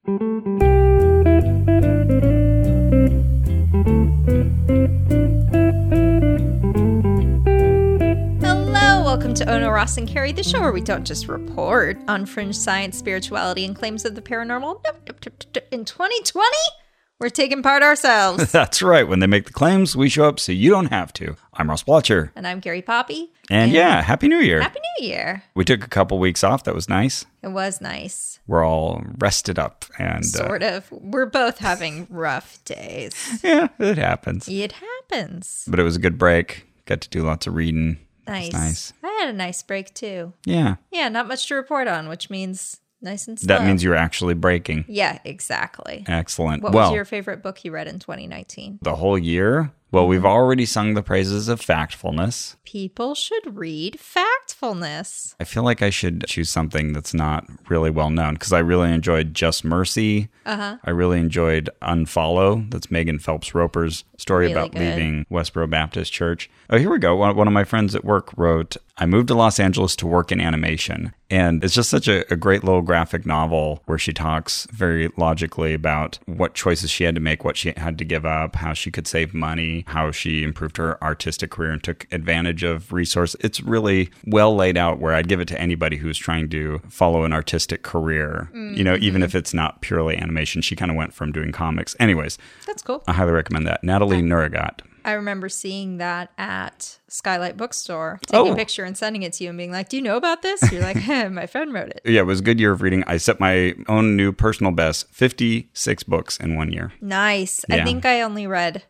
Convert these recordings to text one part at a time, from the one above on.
Welcome to Ono, Ross, and Carrie, the show where we don't just report on fringe science, spirituality, and claims of the paranormal. Nope. In 2020, we're taking part ourselves. That's right. When they make the claims, we show up so you don't have to. I'm Ross Blotcher. And I'm Carrie Poppy. And yeah, Happy New Year. Happy New Year. We took a couple weeks off. That was nice. It was nice. We're all rested up. And sort of. We're both having rough days. Yeah, it happens. It happens. But it was a good break. Got to do lots of reading. Nice. I had a nice break, too. Yeah. Yeah, not much to report on, which means nice and slow. That means you're actually breaking. Yeah, exactly. Excellent. What was your favorite book you read in 2019? The whole year? Well, we've already sung the praises of Factfulness. People should read Factfulness. I feel like I should choose something that's not really well known because I really enjoyed Just Mercy. I really enjoyed Unfollow. That's Megan Phelps Roper's story really about good. leaving Westboro Baptist Church. Oh, here we go. One of my friends at work wrote, I moved to Los Angeles to work in animation. And it's just such a great little graphic novel where she talks very logically about what choices she had to make, what she had to give up, how she could save money, how she improved her artistic career and took advantage of resources. It's really well laid out where I'd give it to anybody who's trying to follow an artistic career, even if it's not purely animation. She kind of went from doing comics. Anyways. That's cool. I highly recommend that. Natalie Nurigat. I remember seeing that at Skylight Bookstore, taking a picture and sending it to you and being like, do you know about this? You're like, my friend wrote it. Yeah, it was a good year of reading. I set my own new personal best, 56 books in 1 year. Nice. Yeah. I think I only read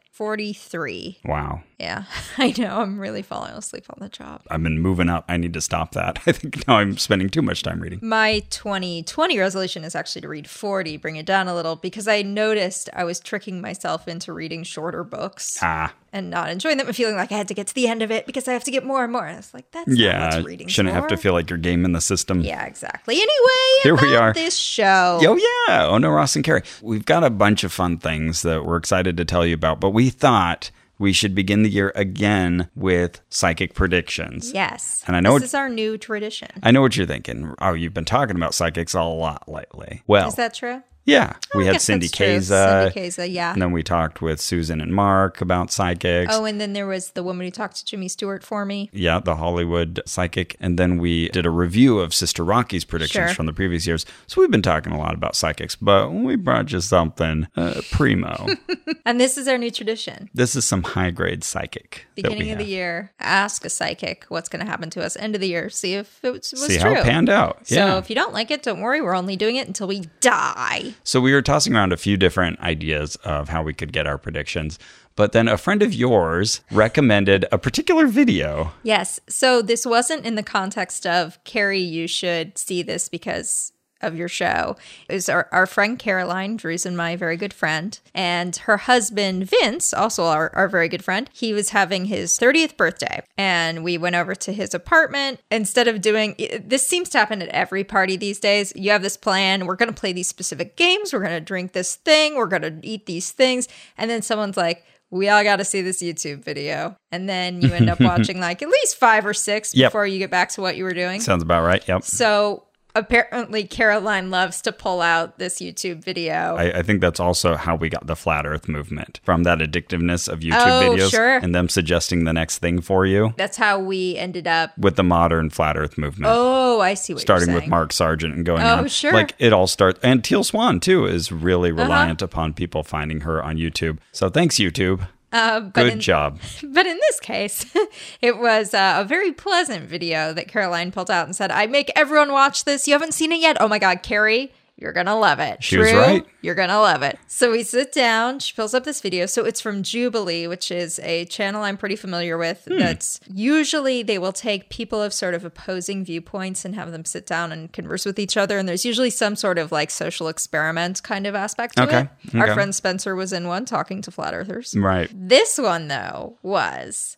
43. Wow. Yeah, I know. I'm really falling asleep on the job. I've been moving up. I need to stop that. I think now I'm spending too much time reading. My 2020 resolution is actually to read 40, bring it down a little, because I noticed I was tricking myself into reading shorter books. And not enjoying them and feeling like I had to get to the end of it because I have to get more and more. I was like, that's not what reading's shouldn't for. have to feel like you're gaming the system. Yeah, exactly. Anyway, here we are. This show. Oh, yeah. Ono, Ross, and Carrie. We've got a bunch of fun things that we're excited to tell you about, but we thought we should begin the year again with psychic predictions. Yes. And I know this is our new tradition. I know what you're thinking. Oh, you've been talking about psychics a lot lately. Well, is that true? Yeah. We had Cindy Kaza. Cindy Kaza, yeah. And then we talked with Susan and Mark about psychics. Oh, and then there was the woman who talked to Jimmy Stewart for me. Yeah, the Hollywood psychic. And then we did a review of Sister Rocky's predictions from the previous years. So we've been talking a lot about psychics, but we brought you something primo. And this is our new tradition. This is some high-grade psychic. Beginning of the year, ask a psychic what's going to happen to us. End of the year, see if it was true. See how it panned out. So if you don't like it, don't worry. We're only doing it until we die. So we were tossing around a few different ideas of how we could get our predictions. But then a friend of yours recommended a particular video. Yes. So this wasn't in the context of, Carrie, you should see this because of your show. It was our friend Caroline, Drew's and my very good friend, and her husband Vince, also our very good friend. He was having his 30th birthday, and we went over to his apartment. Instead of doing, this seems to happen at every party these days, you have this plan, we're going to play these specific games, we're going to drink this thing, we're going to eat these things, and then someone's like, we all got to see this YouTube video. And then you end up watching like at least 5 or 6 before you get back to what you were doing. Sounds about right, yep. So apparently Caroline loves to pull out this YouTube video. I think that's also how we got the Flat Earth movement, from that addictiveness of YouTube videos and them suggesting the next thing for you. That's how we ended up with the modern Flat Earth movement. Oh, I see what you're saying. Starting with Mark Sargent and going on. Oh, sure. Like it all starts, and Teal Swan too is really reliant upon people finding her on YouTube. So thanks, YouTube. Good job. But in this case, it was a very pleasant video that Caroline pulled out and said, I make everyone watch this. You haven't seen it yet? Oh my God, Carrie, you're going to love it. She was right. You're going to love it. So we sit down. She pulls up this video. So it's from Jubilee, which is a channel I'm pretty familiar with. That's usually they will take people of sort of opposing viewpoints and have them sit down and converse with each other. And there's usually some sort of like social experiment kind of aspect to it. Our friend Spencer was in one talking to flat earthers. Right. This one, though, was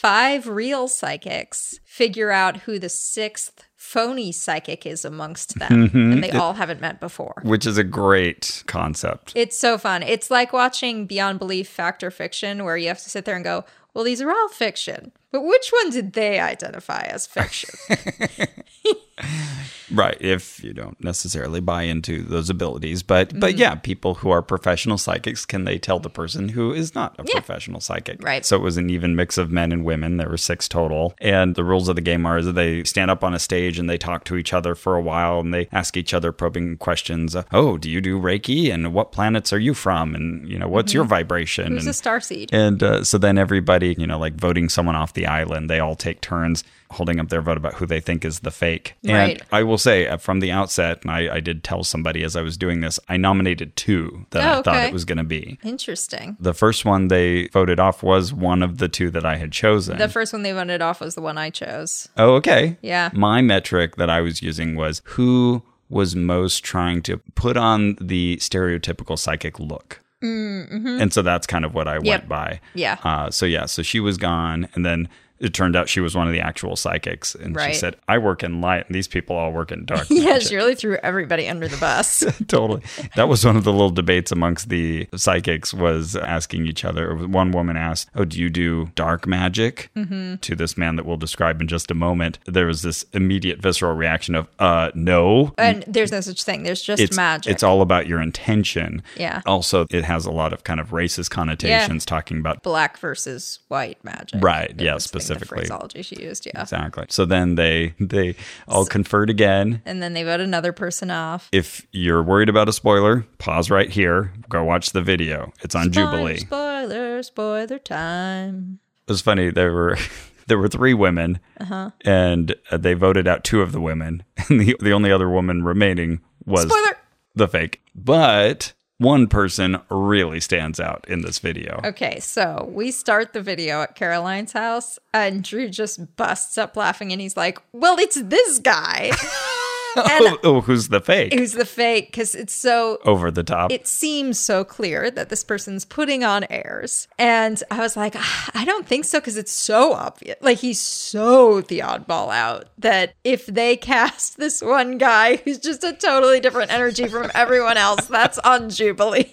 5 real psychics figure out who the 6th phony psychic is amongst them, and they all haven't met before. Which is a great concept. It's so fun. It's like watching Beyond Belief Fact or Fiction, where you have to sit there and go, well, these are all fiction. But which one did they identify as fiction? Right, if you don't necessarily buy into those abilities. But yeah, people who are professional psychics, can they tell the person who is not a professional psychic? Right. So it was an even mix of men and women. There were 6 total. And the rules of the game are that they stand up on a stage and they talk to each other for a while and they ask each other probing questions. Oh, do you do Reiki? And what planets are you from? And, what's your vibration? Who's a starseed? And so then everybody, like voting someone off the island, they all take turns holding up their vote about who they think is the fake. Right. And I will say from the outset, and I did tell somebody as I was doing this, I nominated 2 that I thought it was going to be. Interesting. The first one they voted off was one of the 2 that I had chosen. The first one they voted off was the one I chose. Oh, okay. Yeah. My metric that I was using was who was most trying to put on the stereotypical psychic look. Mm-hmm. And so that's kind of what I went by. Yeah. So she was gone, and then it turned out she was one of the actual psychics. And Right. she said, I work in light, and these people all work in dark. Yeah, magic." she really threw everybody under the bus. Totally. That was one of the little debates amongst the psychics, was asking each other. One woman asked, oh, do you do dark magic? Mm-hmm. To this man that we'll describe in just a moment. There was this immediate visceral reaction of, no. And there's no such thing. There's just magic. It's all about your intention. Yeah. Also, it has a lot of kind of racist connotations, talking about black versus white magic. Right, The yeah, first thing, specifically. The phraseology she used, yeah. Exactly. So then they all conferred again. And then they vote another person off. If you're worried about a spoiler, pause right here. Go watch the video. It's on Jubilee. Spoiler time. It was funny. There were 3 women, and they voted out 2 of the women, and the only other woman remaining was Spoiler! the fake. But one person really stands out in this video. Okay, so we start the video at Caroline's house, and Drew just busts up laughing, and he's like, well, it's this guy. Who's the fake? Who's the fake? Because it's so... Over the top. It seems so clear that this person's putting on airs. And I was like, I don't think so, because it's so obvious. Like, he's so the oddball out that if they cast this one guy who's just a totally different energy from everyone else, that's on Jubilee.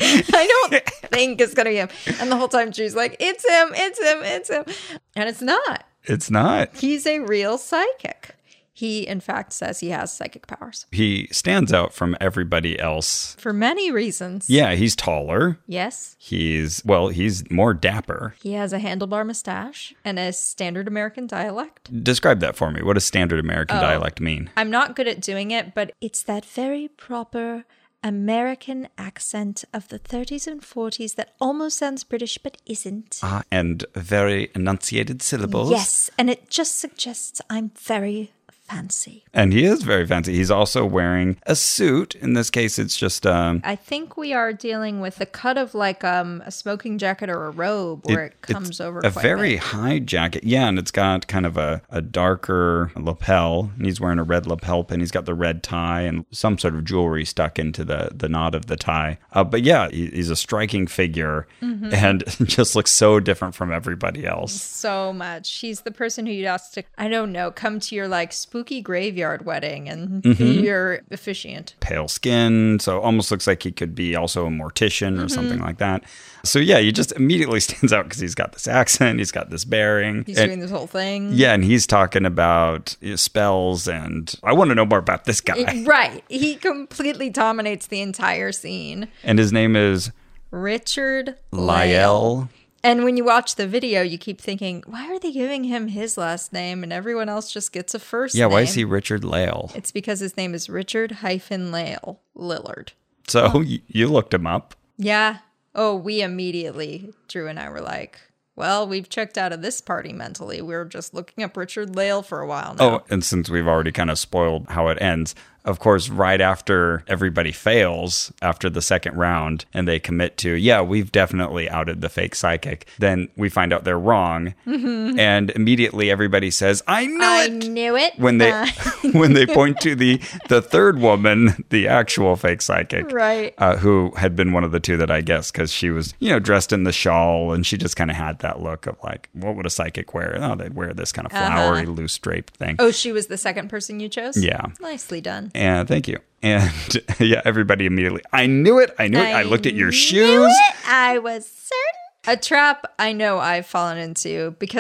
I don't think it's going to be him. And the whole time Drew's like, it's him, it's him, it's him. And it's not. It's not. He's a real psychic. He, in fact, says he has psychic powers. He stands out from everybody else. For many reasons. Yeah, he's taller. Yes. He's more dapper. He has a handlebar mustache and a standard American dialect. Describe that for me. What does standard American dialect mean? I'm not good at doing it, but it's that very proper American accent of the 30s and 40s that almost sounds British but isn't. And very enunciated syllables. Yes, and it just suggests I'm very fancy. And he is very fancy. He's also wearing a suit. In this case, it's just... I think we are dealing with the cut of like a smoking jacket or a robe where it comes over a quite very big. high jacket. Yeah, and it's got kind of a darker lapel. And he's wearing a red lapel pin. He's got the red tie and some sort of jewelry stuck into the knot of the tie. But yeah, he's a striking figure and just looks so different from everybody else. So much. He's the person who you'd ask to, I don't know, come to your like spooky graveyard wedding and be your officiant. Pale skin, so almost looks like he could be also a mortician or something like that. So yeah, he just immediately stands out because he's got this accent, he's got this bearing. He's doing this whole thing. Yeah, and he's talking about spells, and I want to know more about this guy. Right. He completely dominates the entire scene. And his name is Richard Lyell. And when you watch the video, you keep thinking, why are they giving him his last name and everyone else just gets a first name? Yeah, why is he Richard Lyell? It's because his name is Richard-Lyell Lillard. So you looked him up. Yeah. Oh, we immediately, Drew and I were like, well, we've checked out of this party mentally. We were just looking up Richard Lyell for a while now. Oh, and since we've already kind of spoiled how it ends, of course, right after everybody fails after the second round and they commit to, yeah, we've definitely outed the fake psychic, then we find out they're wrong. Mm-hmm. And immediately everybody says, I knew it. When they when they point to the third woman, the actual fake psychic, right? Who had been one of the 2 that I guessed because she was, dressed in the shawl and she just kind of had that look of like, what would a psychic wear? Oh, they'd wear this kind of flowery, loose draped thing. Oh, she was the second person you chose? Yeah. Nicely done. And thank you. And yeah, everybody immediately, I knew it. I looked at your shoes. I was certain. A trap I know I've fallen into because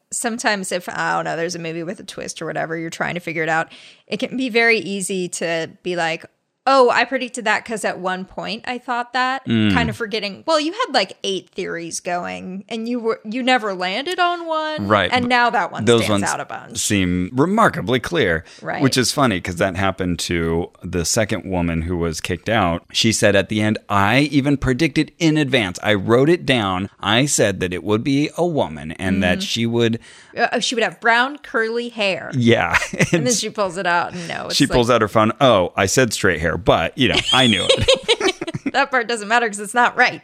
sometimes if, I don't know, there's a movie with a twist or whatever, you're trying to figure it out, it can be very easy to be like, oh, I predicted that because at one point I thought that, kind of forgetting, well, you had like 8 theories going and you never landed on one. Right. And now that one stands out a bunch. Seem remarkably clear. Right. Which is funny because that happened to the second woman who was kicked out. She said at the end, I even predicted in advance. I wrote it down. I said that it would be a woman and that she would have brown curly hair. Yeah. And then she pulls it out and no. She pulls out her phone. Oh, I said straight hair, but, I knew it. That part doesn't matter because it's not right.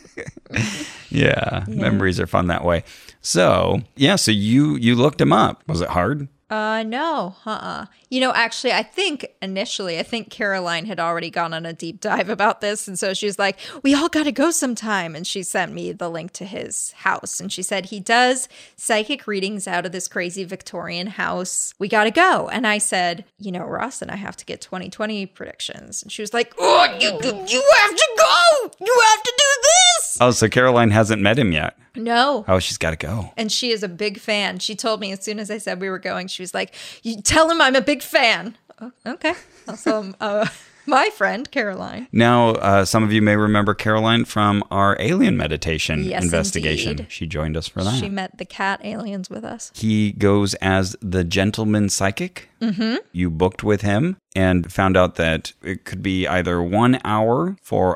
Yeah. Memories are fun that way. So, so you looked him up. Was it hard? No. Actually, I think Caroline had already gone on a deep dive about this. And so she was like, we all got to go sometime. And she sent me the link to his house. And she said, he does psychic readings out of this crazy Victorian house. We got to go. And I said, Ross and I have to get 2020 predictions. And she was like, oh, you have to go. You have to do this. Oh, so Caroline hasn't met him yet. No. Oh, she's got to go. And she is a big fan. She told me as soon as I said we were going, she was like, you tell him I'm a big fan. Oh, okay. Also, my friend, Caroline. Now, some of you may remember Caroline from our alien meditation investigation. Indeed. She joined us for that. She met the cat aliens with us. He goes as the gentleman psychic. Mm-hmm. You booked with him and found out that it could be either 1 hour for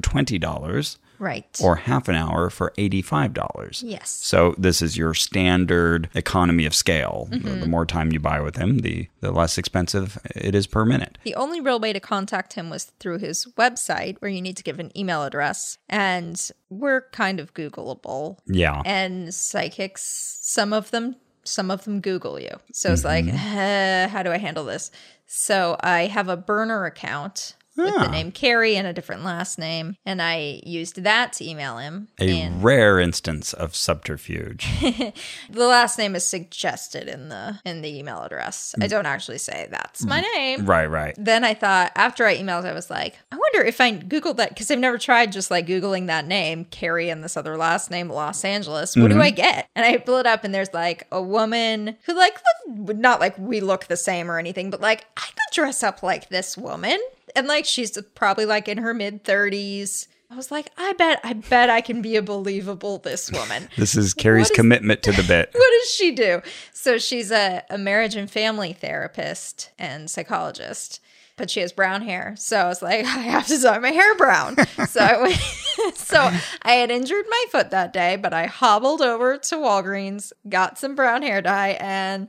$120. Right. Or half an hour for $85. Yes. So this is your standard economy of scale. Mm-hmm. The more time you buy with him, the less expensive it is per minute. The only real way to contact him was through his website, where you need to give an email address. And we're kind of Googleable. Yeah. And psychics, some of them Google you. So it's like, how do I handle this? So I have a burner account with the name Carrie and a different last name. And I used that to email him. A rare instance of subterfuge. The last name is suggested in the email address. I don't actually say that's my name. Right. Then I thought, after I emailed, I was like, I wonder if I Googled that, because I've never tried just like Googling that name, Carrie and this other last name, Los Angeles. What do I get? And I pull it up and there's like a woman who not like we look the same or anything, but like I could dress up like this woman. And like she's probably like in her mid-30s. I was like, I bet I can be a believable this woman. This is Carrie's commitment to the bit. What does she do? So she's a marriage and family therapist and psychologist, but she has brown hair. So I was like, I have to dye my hair brown. So I went. So I had injured my foot that day, but I hobbled over to Walgreens, got some brown hair dye, and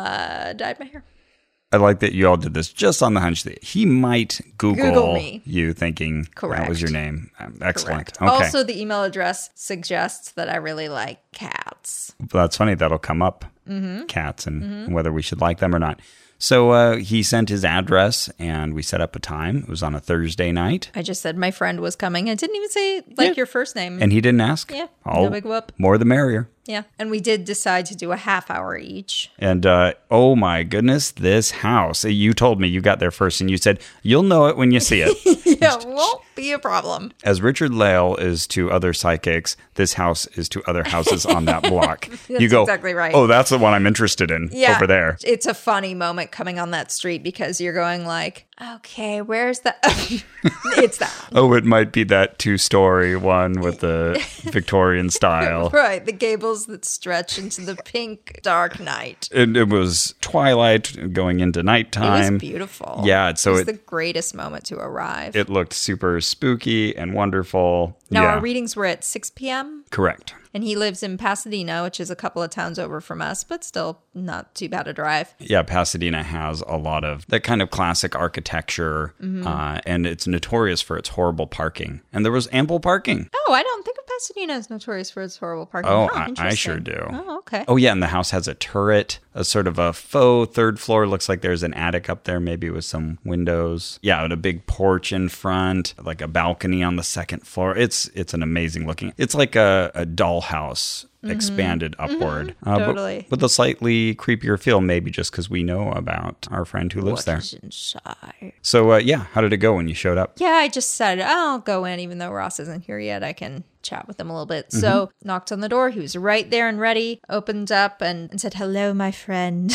dyed my hair. I like that you all did this just on the hunch that he might Google me. You thinking Correct. That was your name. Excellent. Correct. Okay. Also, the email address suggests that I really like cats. That's funny. That'll come up. Cats and whether we should like them or not. So he sent his address and we set up a time. It was on a Thursday night. I just said my friend was coming. I didn't even say your first name. And he didn't ask? Yeah. No big whoop. More the merrier. Yeah. And we did decide to do a half hour each. And oh my goodness, this house. You told me you got there first and you said, you'll know it when you see it. Yeah, won't be a problem. As Richard Lale is to other psychics, this house is to other houses on that block. That's you go, exactly right. Oh, that's the one I'm interested in over there. It's a funny moment coming on that street because you're going like, okay, where's the... It's that. Oh, it might be that 2-story one with the Victorian style. Right, the gables that stretch into the pink dark night. It was twilight going into nighttime. It was beautiful. Yeah, so it was the greatest moment to arrive. It looked super spooky and wonderful. Now, our readings were at 6 p.m.? Correct. And he lives in Pasadena, which is a couple of towns over from us, but still not too bad a drive. Yeah, Pasadena has a lot of that kind of classic architecture, and it's notorious for its horrible parking. And there was ample parking. Oh, I don't think of Pasadena as notorious for its horrible parking. Oh, I sure do. Oh, okay. Oh, yeah, and the house has a turret, a sort of a faux third floor. Looks like there's an attic up there, maybe with some windows. Yeah, and a big porch in front, like a balcony on the second floor. It's an amazing looking. It's like a dollhouse expanded upward. Totally. But with a slightly creepier feel, maybe just because we know about our friend who lives there. What is inside? So, how did it go when you showed up? Yeah, I just said, I'll go in, even though Ross isn't here yet. I can chat with him a little bit. So knocked on the door. He was right there and ready, opened up and said, hello, my friend.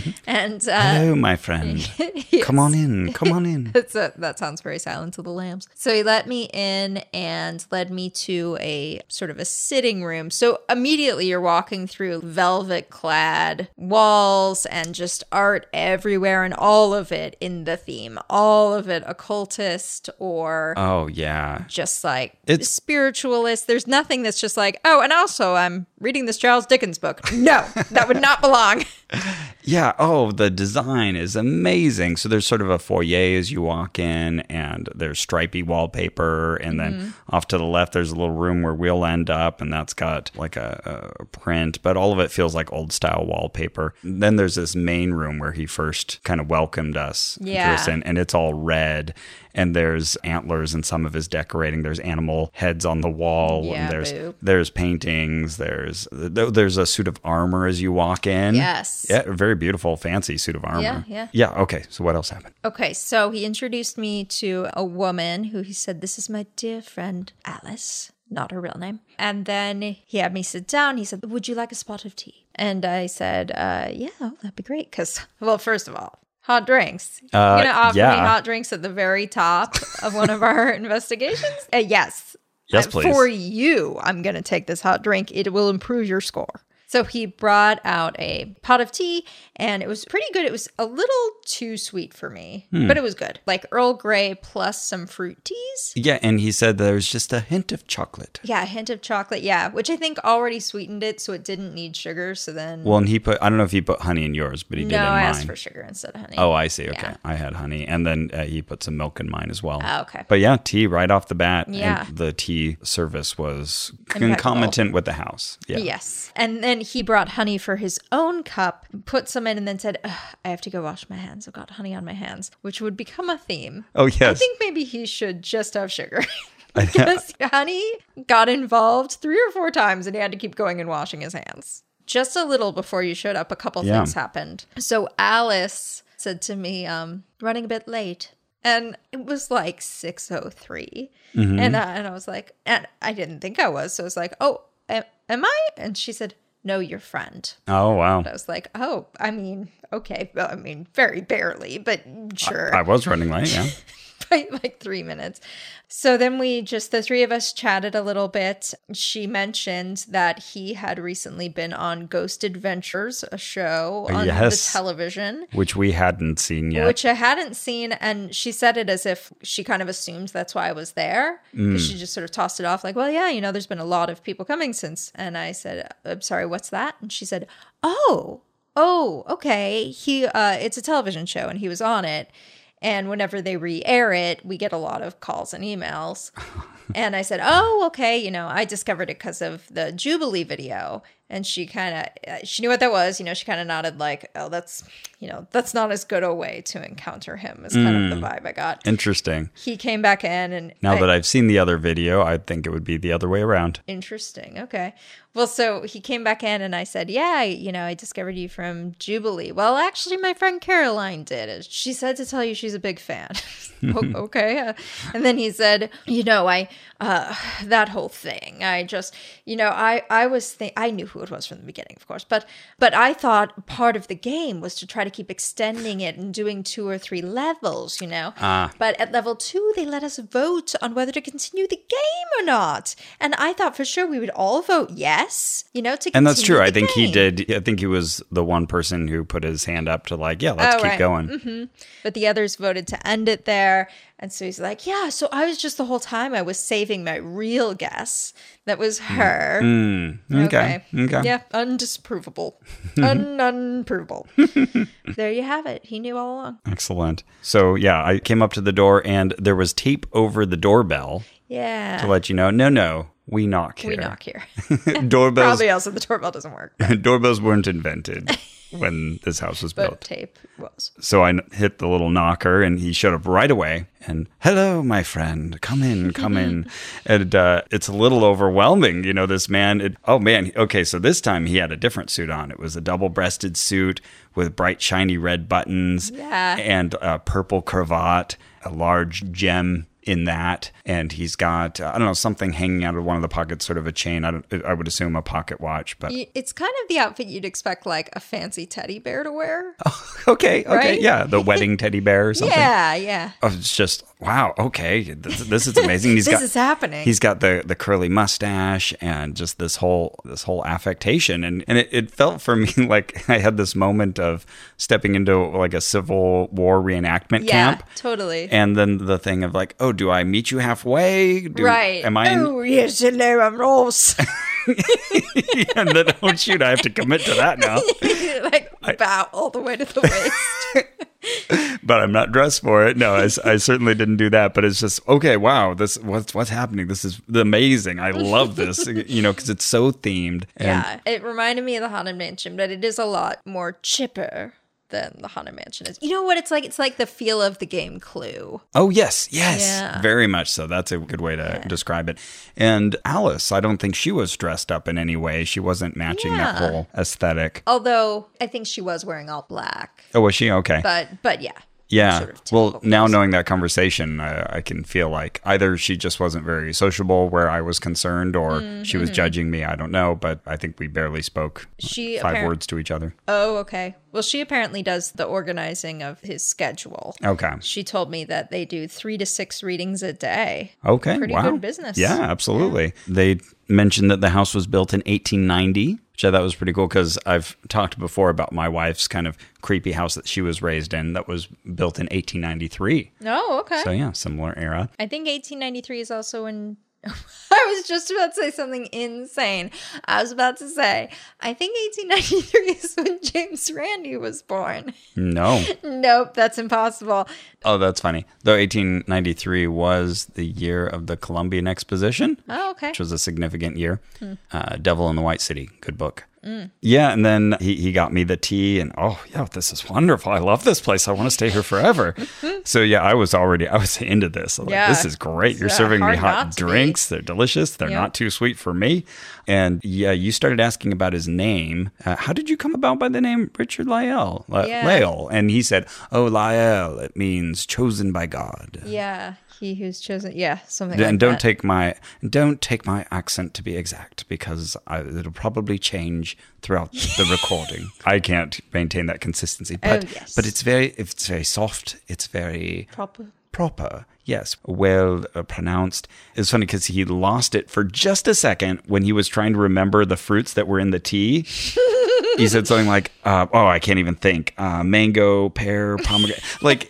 And hello, my friend. Yes. Come on in. Come on in. That sounds very Silence of the Lambs. So he let me in and led me to a sort of a sitting room. So immediately you're walking through velvet clad walls and just art everywhere, and all of it in the theme, all of it occultist or Oh, yeah. just like It's- spiritualist. There's nothing that's just like, oh, and also I'm reading this Charles Dickens book. No, that would not belong. Yeah. Oh, the design is amazing. So there's sort of a foyer as you walk in, and there's stripy wallpaper. And then off to the left, there's a little room where we'll end up, and that's got like a print, but all of it feels like old style wallpaper. Then there's this main room where he first kind of welcomed us. Yeah. And it's all red. And there's antlers in some of his decorating. There's animal heads on the wall. Yeah, and there's paintings. There's a suit of armor as you walk in. Yes. Yeah, a very beautiful, fancy suit of armor. Yeah. Yeah, okay. So what else happened? Okay, so he introduced me to a woman who he said, this is my dear friend, Alice. Not her real name. And then he had me sit down. He said, would you like a spot of tea? And I said, yeah, that'd be great. Because, well, first of all, hot drinks. You're going to offer me hot drinks at the very top of one of our investigations? Yes. Yes, please. For you, I'm going to take this hot drink. It will improve your score. So he brought out a pot of tea, and it was pretty good. It was a little too sweet for me, but it was good. Like Earl Grey plus some fruit teas. Yeah, and he said there's just a hint of chocolate. Yeah, a hint of chocolate. Yeah, which I think already sweetened it, so it didn't need sugar. So then, Well, and I don't know if he put honey in yours, but he did in no, mine. I asked for sugar instead of honey. Oh, I see. Okay. Yeah. I had honey. And then he put some milk in mine as well. Oh, okay. But yeah, tea right off the bat. Yeah. And the tea service was Impeccable. concomitant with the house. Yeah. Yes. And then he brought honey for his own cup, put some in, and then said, I have to go wash my hands. I've got honey on my hands, which would become a theme. Oh, yes. I think maybe he should just have sugar. Because honey got involved 3 or 4 times and he had to keep going and washing his hands. Just a little before you showed up, a couple things happened. So Alice said to me, running a bit late. And it was like 6:03. And I was like, and I didn't think I was. So I was like, oh, am I? And she said, no, your friend. Oh, wow. I was like, oh, I mean, okay. Well, I mean, very barely, but sure. I was running late, yeah. By like 3 minutes. So then the 3 of us chatted a little bit. She mentioned that he had recently been on Ghost Adventures, a show on the television. Which we hadn't seen yet. Which I hadn't seen. And she said it as if she kind of assumed that's why I was there. Because she just sort of tossed it off like, well, yeah, there's been a lot of people coming since. And I said, I'm sorry, what's that? And she said, oh, okay. It's a television show and he was on it. And whenever they re-air it, we get a lot of calls and emails. And I said, oh, okay. I discovered it because of the Jubilee video. And she knew what that was. She kind of nodded like, oh, that's not as good a way to encounter him is kind of the vibe I got. Interesting. He came back in and now that I've seen the other video, I think it would be the other way around. Interesting. Okay. Well, so he came back in and I said, yeah, I discovered you from Jubilee. Well, actually, my friend Caroline did. She said to tell you she's a big fan. Okay. And then he said, that whole thing, I just, I knew who it was from the beginning, of course, but I thought part of the game was to try to keep extending it and doing 2 or 3 levels, But at level 2, they let us vote on whether to continue the game or not. And I thought for sure we would all vote yes, to continue. And that's true. I think game. he did. I think he was the one person who put his hand up to let's keep going. Mm-hmm. But the others voted to end it there. And so he's like, yeah, so I was just the whole time I was saving my real guess. That was her. Okay. Yeah, undisprovable. Unprovable. There you have it. He knew all along. Excellent. So, yeah, I came up to the door and there was tape over the doorbell. Yeah. To let you know, no, we knock here. We knock here. Doorbells. Probably also the doorbell doesn't work. Doorbells weren't invented when this house was built. But tape was. So I hit the little knocker and he showed up right away. And hello, my friend, come in. And it's a little overwhelming, this man. Okay, so this time he had a different suit on. It was a double-breasted suit with bright, shiny red buttons and a purple cravat, a large gem in that. And he's got, I don't know, something hanging out of one of the pockets, sort of a chain. I would assume a pocket watch, but it's kind of the outfit you'd expect like a fancy teddy bear to wear. okay. Right? Yeah. The wedding teddy bear or something. Yeah. Oh, it's just, wow. Okay. This is amazing. This is happening. He's got the curly mustache and just this whole affectation. And it felt for me like I had this moment of stepping into like a Civil War reenactment camp. Yeah, totally. And then the thing of like, oh, do I meet you halfway? Right. Am I Oh, yes, hello, I'm Ross. and then, oh, shoot, I have to commit to that now. Like, bow all the way to the waist. But I'm not dressed for it. No, I certainly didn't do that. But it's just, okay, wow, what's happening? This is amazing. I love this, because it's so themed. Yeah, it reminded me of the Haunted Mansion, but it is a lot more chipper than the Haunted Mansion is. You know what it's like? It's like the feel of the game Clue. Oh, yes. Yeah. Very much so. That's a good way to describe it. And Alice, I don't think she was dressed up in any way. She wasn't matching that whole aesthetic. Although, I think she was wearing all black. Oh, was she? Okay. But yeah. Yeah. Sort of well, now clothes. knowing that conversation, I can feel like either she just wasn't very sociable where I was concerned or she was judging me. I don't know. But I think we barely spoke 5 words to each other. Oh, okay. Well, she apparently does the organizing of his schedule. Okay. She told me that they do 3 to 6 readings a day. Okay. Pretty wow. good business. Yeah, absolutely. Yeah. They mentioned that the house was built in 1890, which I thought was pretty cool because I've talked before about my wife's kind of creepy house that she was raised in that was built in 1893. Oh, okay. So yeah, similar era. I think 1893 is also in... I was just about to say something insane. I was about to say, I think 1893 is when James Randi was born. No. Nope, that's impossible. Oh, that's funny. Though 1893 was the year of the Columbian Exposition. Oh, okay. Which was a significant year. Devil in the White City. Good book. Yeah, and then he got me the tea, and oh, yeah, this is wonderful. I love this place. I want to stay here forever. So, yeah, I was into this. Like, this is great. You're serving me hot drinks. They're delicious. They're not too sweet for me. And, yeah, you started asking about his name. How did you come about by the name Richard Lyell? Lyell. And he said, oh, Lyell, it means chosen by God. Yeah. He who's chosen, something like that. And don't take my accent to be exact because it'll probably change throughout the recording. I can't maintain that consistency, but it's very soft. It's very proper. Yes, well pronounced. It's funny because he lost it for just a second when he was trying to remember the fruits that were in the tea. He said something like, I can't even think. Mango, pear, pomegranate. Like,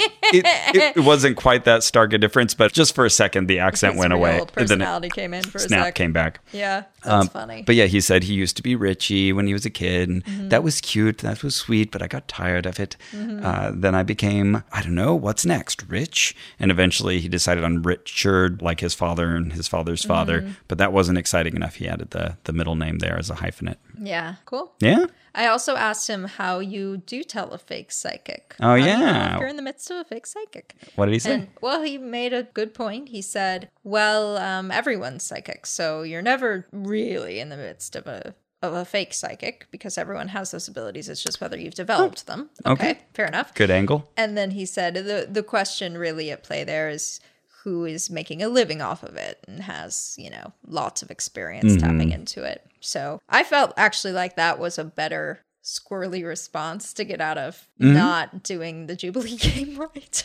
it wasn't quite that stark a difference, but just for a second, the accent went away. Personality came in for a snap sec. came back. Yeah, that's funny. But yeah, he said he used to be Richie when he was a kid. And that was cute. That was sweet, but I got tired of it. Then I became, I don't know, what's next? Rich? And eventually he decided on Richard, like his father and his father's father. But that wasn't exciting enough. He added the middle name there as a hyphenate. Yeah, cool. Yeah. I also asked him how you do tell a fake psychic. Oh, yeah. If you're in the midst of a fake psychic. What did he say? He made a good point. He said, everyone's psychic, so you're never really in the midst of a fake psychic because everyone has those abilities. It's just whether you've developed them. Okay, fair enough. Good angle. And then he said the question really at play there is who is making a living off of it and has, lots of experience tapping into it. So I felt actually like that was a better squirrely response to get out of not doing the Jubilee game right.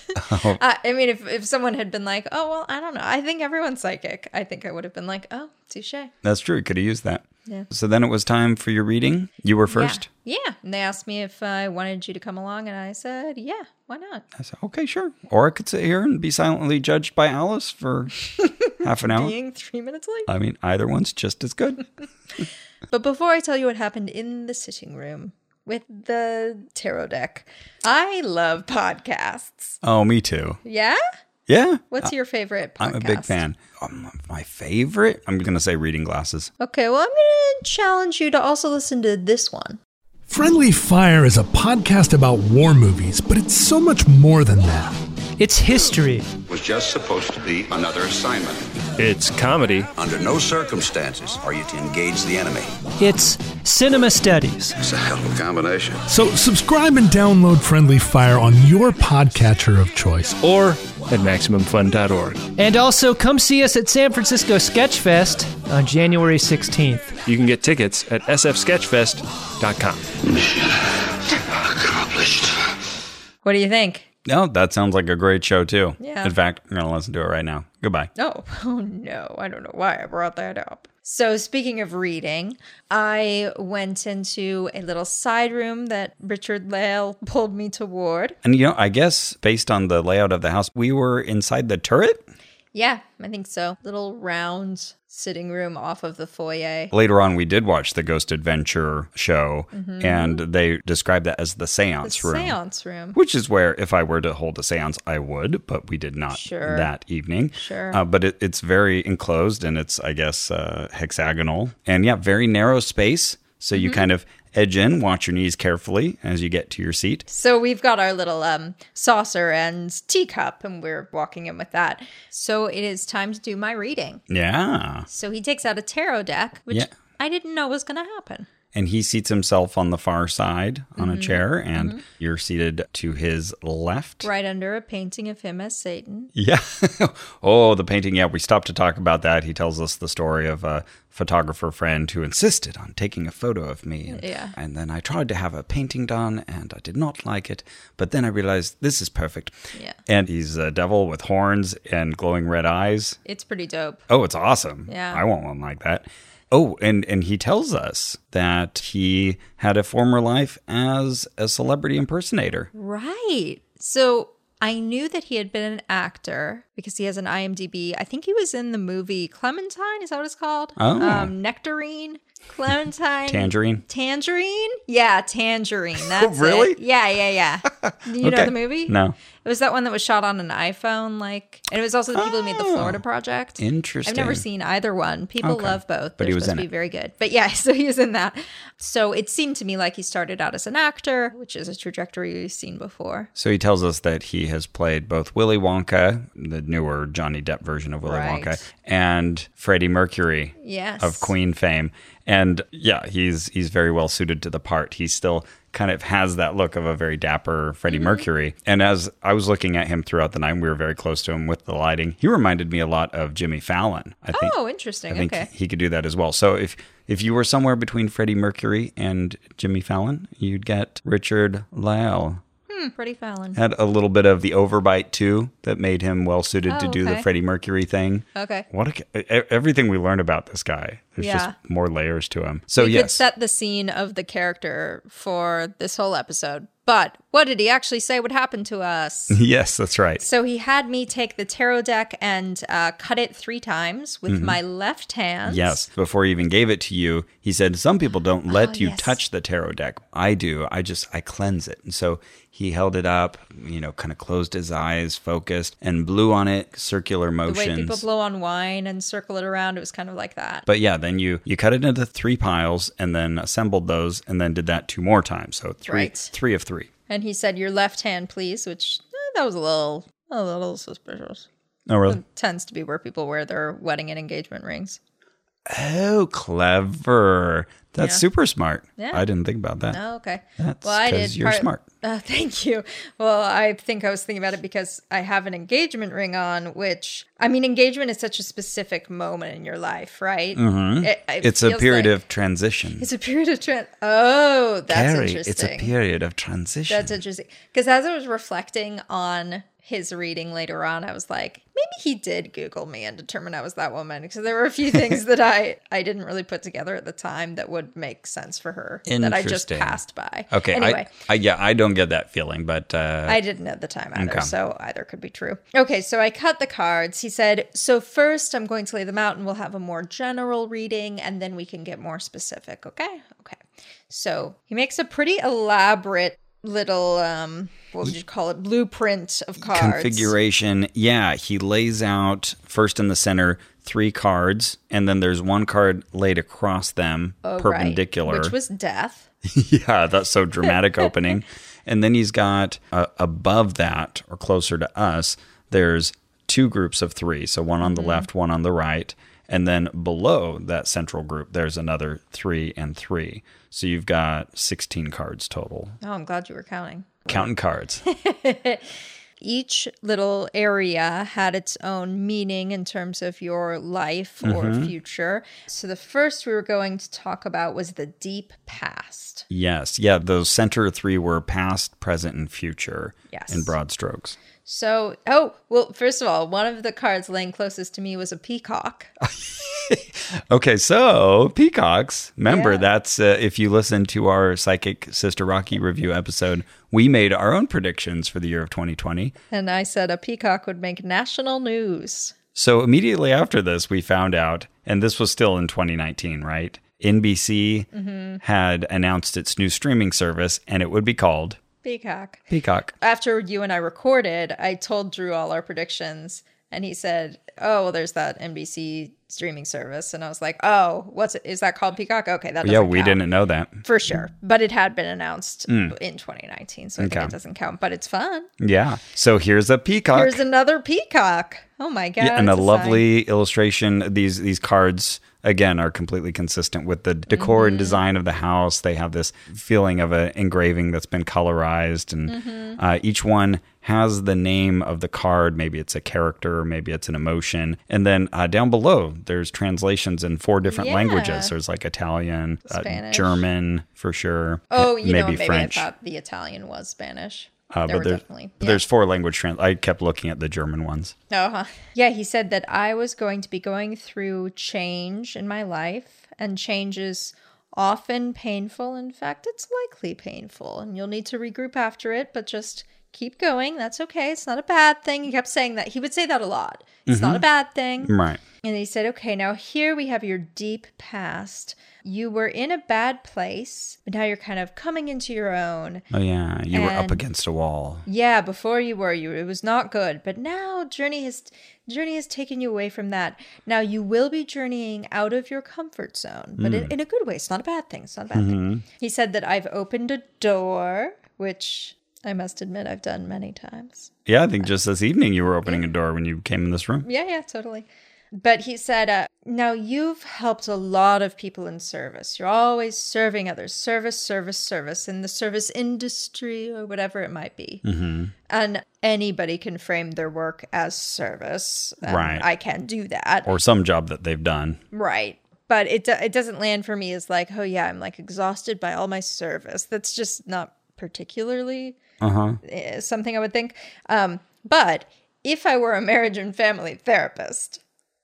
I mean, if someone had been like, oh, well, I don't know. I think everyone's psychic. I think I would have been like, oh, touche. That's true. Could have used that. Yeah. So then it was time for your reading. You were first? Yeah. And they asked me if I wanted you to come along, and I said, yeah, why not? I said, okay, sure. Or I could sit here and be silently judged by Alice for half an hour. Being 3 minutes late? I mean, either one's just as good. But before I tell you what happened in the sitting room with the tarot deck, I love podcasts. Oh, me too. Yeah? Yeah. What's your favorite podcast? I'm a big fan. My favorite? I'm going to say Reading Glasses. Okay, well, I'm going to challenge you to also listen to this one. Friendly Fire is a podcast about war movies, but it's so much more than that. It's history. It was just supposed to be another assignment. It's comedy. Under no circumstances are you to engage the enemy. It's cinema studies. It's a hell of a combination. So subscribe and download Friendly Fire on your podcatcher of choice. Or at MaximumFun.org. And also come see us at San Francisco Sketchfest on January 16th. You can get tickets at sfsketchfest.com. Accomplished. What do you think? No, that sounds like a great show, too. Yeah. In fact, I'm going to listen to it right now. Goodbye. Oh no, I don't know why I brought that up. So speaking of reading, I went into a little side room that Richard Lale pulled me toward. And, I guess based on the layout of the house, we were inside the turret? Yeah, I think so. Little round sitting room off of the foyer. Later on, we did watch the Ghost Adventure show, and they described that as the seance room. Seance room. Which is where, if I were to hold a seance, I would, but we did not that evening. Sure. But it's very enclosed, and it's, I guess, hexagonal. And yeah, very narrow space. So you kind of edge in, watch your knees carefully as you get to your seat. So we've got our little saucer and teacup, and we're walking in with that. So it is time to do my reading. Yeah. So he takes out a tarot deck, which I didn't know was going to happen. And he seats himself on the far side on a chair, and you're seated to his left. Right under a painting of him as Satan. Yeah. Oh, the painting. Yeah, we stopped to talk about that. He tells us the story of a photographer friend who insisted on taking a photo of me. And then I tried to have a painting done, and I did not like it. But then I realized this is perfect. Yeah. And he's a devil with horns and glowing red eyes. It's pretty dope. Oh, it's awesome. Yeah. I want one like that. Oh, and he tells us that he had a former life as a celebrity impersonator. Right. So I knew that he had been an actor because he has an IMDb. I think he was in the movie Clementine. Is that what it's called? Oh. Nectarine? Clementine? Tangerine? Yeah, Tangerine. That's really? it. Yeah. You know the movie? No. It was that one that was shot on an iPhone, and it was also the people who made the Florida Project. Interesting. I've never seen either one. People love both. But he was supposed in to be it. very good. But yeah, so he was in that. So it seemed to me like he started out as an actor, which is a trajectory we've seen before. So he tells us that he has played both Willy Wonka, the newer Johnny Depp version of Willy Wonka, and Freddie Mercury of Queen fame. And yeah, he's very well suited to the part. He still kind of has that look of a very dapper Freddie Mercury. And as I was looking at him throughout the night, we were very close to him with the lighting. He reminded me a lot of Jimmy Fallon. I think, interesting. I think he could do that as well. So if you were somewhere between Freddie Mercury and Jimmy Fallon, you'd get Richard Lale. Freddie Fallon. Had a little bit of the overbite too that made him well suited to do the Freddie Mercury thing. Okay. Everything we learned about this guy. There's just more layers to him. So we could set the scene of the character for this whole episode. But what did he actually say would happen to us? Yes, that's right. So he had me take the tarot deck and cut it 3 times with my left hand. Yes. Before he even gave it to you, he said, some people don't let you touch the tarot deck. I do. I cleanse it. And so he held it up, kind of closed his eyes, focused, and blew on it, circular motions. The way people blow on wine and circle it around, it was kind of like that. But yeah, then you cut it into 3 piles and then assembled those and then did that 2 more times. So 3 of 3. And he said, your left hand, please, which that was a little suspicious. Oh, really? It tends to be where people wear their wedding and engagement rings. Oh, clever. That's super smart. Yeah. I didn't think about that. Oh, okay. That's because you're smart. Thank you. Well, I think I was thinking about it because I have an engagement ring on, which, engagement is such a specific moment in your life, right? Mm-hmm. It's a period of transition. It's a period of Oh, that's Carrie, interesting. It's a period of transition. That's interesting. Because as I was reflecting on his reading later on, I was like, maybe he did Google me and determine I was that woman, because there were a few things that I didn't really put together at the time that would make sense for her that I just passed by. Okay. Anyway. I don't get that feeling, but... I didn't at the time either, so either could be true. Okay, so I cut the cards. He said, so first I'm going to lay them out and we'll have a more general reading and then we can get more specific, okay? Okay. So he makes a pretty elaborate little, what would you call it, blueprint of cards. Configuration. Yeah, he lays out first in the center 3 cards, and then there's 1 card laid across them, perpendicular. Right. Which was death. Yeah, that's so dramatic opening. And then he's got above that, or closer to us, there's 2 groups of 3. So one on the left, one on the right. And then below that central group, there's another 3 and 3. So you've got 16 cards total. Oh, I'm glad you were counting. Counting cards. Each little area had its own meaning in terms of your life or future. So the first we were going to talk about was the deep past. Yes. Yeah, those center 3 were past, present, and future Yes. in broad strokes. So, first of all, one of the cards laying closest to me was a peacock. Okay, so peacocks. Remember, Yeah. that's if you listen to our Psychic Sister Rocky review episode, we made our own predictions for the year of 2020. And I said a peacock would make national news. So immediately after this, we found out, and this was still in 2019, right? NBC had announced its new streaming service, and it would be called Peacock. Peacock. After you and I recorded, I told Drew all our predictions, and he said, "Oh, well, there's that NBC streaming service," and I was like, "Oh, is that called Peacock?" Okay, that doesn't Yeah, we count. didn't know that. For sure, but it had been announced in 2019, so I think Okay. it doesn't count. But it's fun. Yeah. So here's a peacock. Here's another peacock. Oh my god! Yeah, and a it's sign. lovely illustration. These cards, again, are completely consistent with the decor and design of the house. They have this feeling of an engraving that's been colorized, and each one has the name of the card. Maybe it's a character, maybe it's an emotion. And then down below, there's translations in 4 different Yeah. languages. There's like Italian, Spanish. German, for sure. Oh, you know, maybe maybe French. I thought the Italian was Spanish. But there's 4 language I kept looking at the German ones. Yeah, he said that I was going to be going through change in my life, and change is often painful. In fact, it's likely painful, and you'll need to regroup after it, but just keep going. That's okay. It's not a bad thing. He kept saying that. He would say that a lot. It's not a bad thing. Right. And he said, okay, now here we have your deep past. You were in a bad place, but now you're kind of coming into your own. Oh, yeah. You were up And- against a wall. Yeah, before you it was not good, but now journey has taken you away from that. Now you will be journeying out of your comfort zone, but in a good way. It's not a bad thing. It's not a bad thing. He said that I've opened a door, which I must admit I've done many times. Yeah, I think just this evening you were opening a door when you came in this room. Yeah, totally. But he said, now you've helped a lot of people in service. You're always serving others. Service in the service industry or whatever it might be. And anybody can frame their work as service. Right. I can't do that. Or some job that they've done. Right. But it doesn't land for me as like, oh yeah, I'm like exhausted by all my service. That's just not particularly something I would think. But if I were a marriage and family therapist,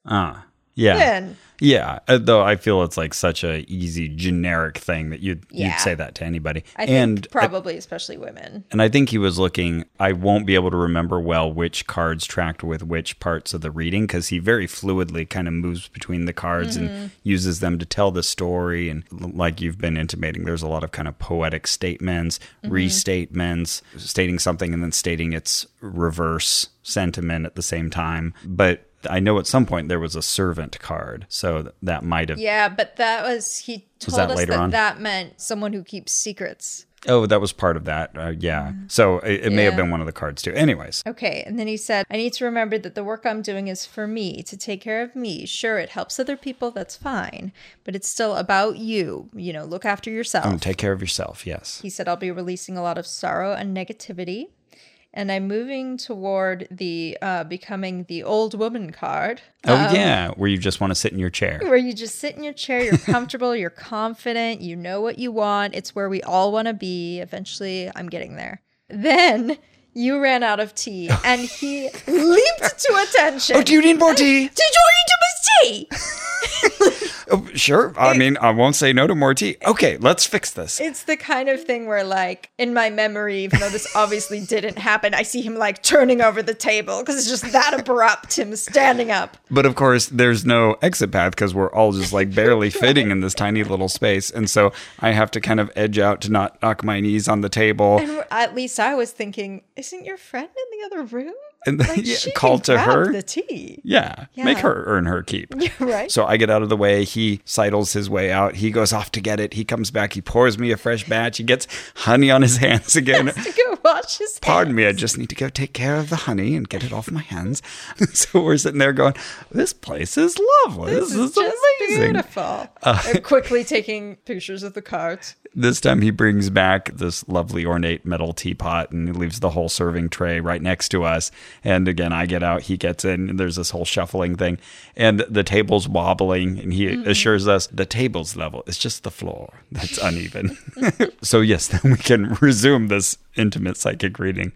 Yeah. then Yeah. Though I feel it's like such a easy generic thing that you'd say that to anybody. I think probably especially women. And I think he was looking, I won't be able to remember well which cards tracked with which parts of the reading, because he very fluidly kind of moves between the cards and uses them to tell the story. And like you've been intimating, there's a lot of kind of poetic statements, restatements, stating something and then stating its reverse sentiment at the same time. But I know at some point there was a servant card, so that might have... Yeah, but he told that us later on? that meant someone who keeps secrets. Oh, that was part of that. Yeah. So it may have Yeah. been one of the cards too. Anyways. Okay, and then he said, I need to remember that the work I'm doing is for me, to take care of me. Sure, it helps other people, that's fine, but it's still about you. You know, look after yourself. Take care of yourself, yes. He said, I'll be releasing a lot of sorrow and negativity. And I'm moving toward the becoming the old woman card. Oh, yeah, where you just want to sit in your chair. Where you just sit in your chair, you're comfortable, you're confident, you know what you want. It's where we all want to be. Eventually, I'm getting there. Then you ran out of tea, and he leaped to attention. Oh, do you need more tea? Did you already do my tea? Oh, sure. I mean, I won't say no to more tea. Okay, let's fix this. It's the kind of thing where, like, in my memory, even though this obviously didn't happen, I see him, like, turning over the table because it's just that abrupt, him standing up. But of course, there's no exit path because we're all just like barely fitting in this tiny little space. And so I have to kind of edge out to not knock my knees on the table. And at least I was thinking, isn't your friend in the other room? And then Like, she call can to grab her. the tea. Yeah, make her earn her keep. Right. So I get out of the way. He sidles his way out. He goes off to get it. He comes back. He pours me a fresh batch. He gets honey on his hands again. To go wash his hands. Pardon me, I just need to go take care of the honey and get it off my hands. So we're sitting there going, this place is lovely. This is just amazing. beautiful. And quickly taking pictures of the cart. This time he brings back this lovely ornate metal teapot and he leaves the whole serving tray right next to us. And again, I get out, he gets in, and there's this whole shuffling thing. And the table's wobbling, and he assures us the table's level. It's just the floor that's uneven. So yes, then we can resume this intimate psychic reading.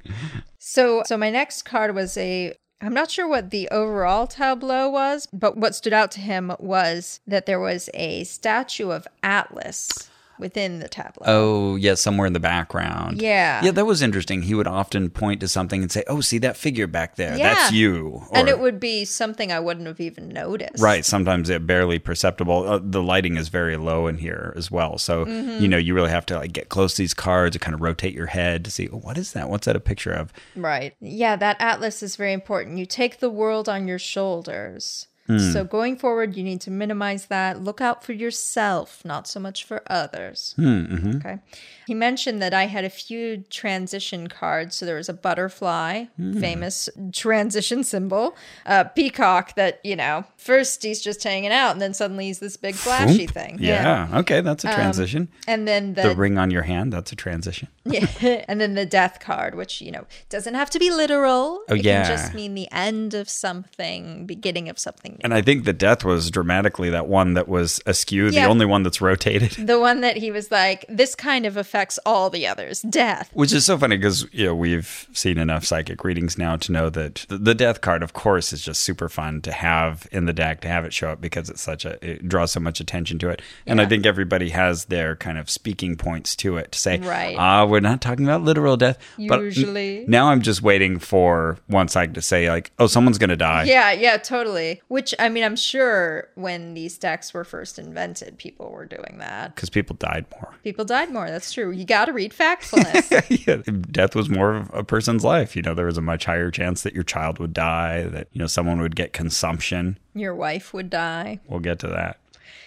So my next card was I'm not sure what the overall tableau was, but what stood out to him was that there was a statue of Atlas within the tableau. Oh, yeah, somewhere in the background. Yeah. Yeah, that was interesting. He would often point to something and say, oh, see that figure back there? Yeah. That's you. And it would be something I wouldn't have even noticed. Right. Sometimes it barely perceptible. The lighting is very low in here as well. So, you really have to like get close to these cards and kind of rotate your head to see, oh, what is that? What's that a picture of? Right. Yeah, that Atlas is very important. You take the world on your shoulders. So going forward, you need to minimize that. Look out for yourself, not so much for others. Okay. He mentioned that I had a few transition cards. So there was a butterfly, famous transition symbol, a peacock that, first he's just hanging out and then suddenly he's this big flashy thing. Yeah. Okay. That's a transition. And then the ring on your hand, that's a transition. Yeah. And then the death card, which, doesn't have to be literal. Oh, it yeah. can just mean the end of something, beginning of something new. And I think the death was dramatically that one that was askew, the Yeah. only one that's rotated. The one that he was like, this kind of affects all the others. Death. Which is so funny because we've seen enough psychic readings now to know that the death card, of course, is just super fun to have in the deck, to have it show up because it draws so much attention to it. And I think everybody has their kind of speaking points to it to say, right. We're not talking about literal death. Usually. But now I'm just waiting for one side to say like, oh, someone's going to die. Yeah, totally. Which, I'm sure when these decks were first invented, people were doing that. Because people died more. People died more. That's true. You got to read factfulness. Yeah, death was more of a person's life. There was a much higher chance that your child would die, that, someone would get consumption. Your wife would die. We'll get to that.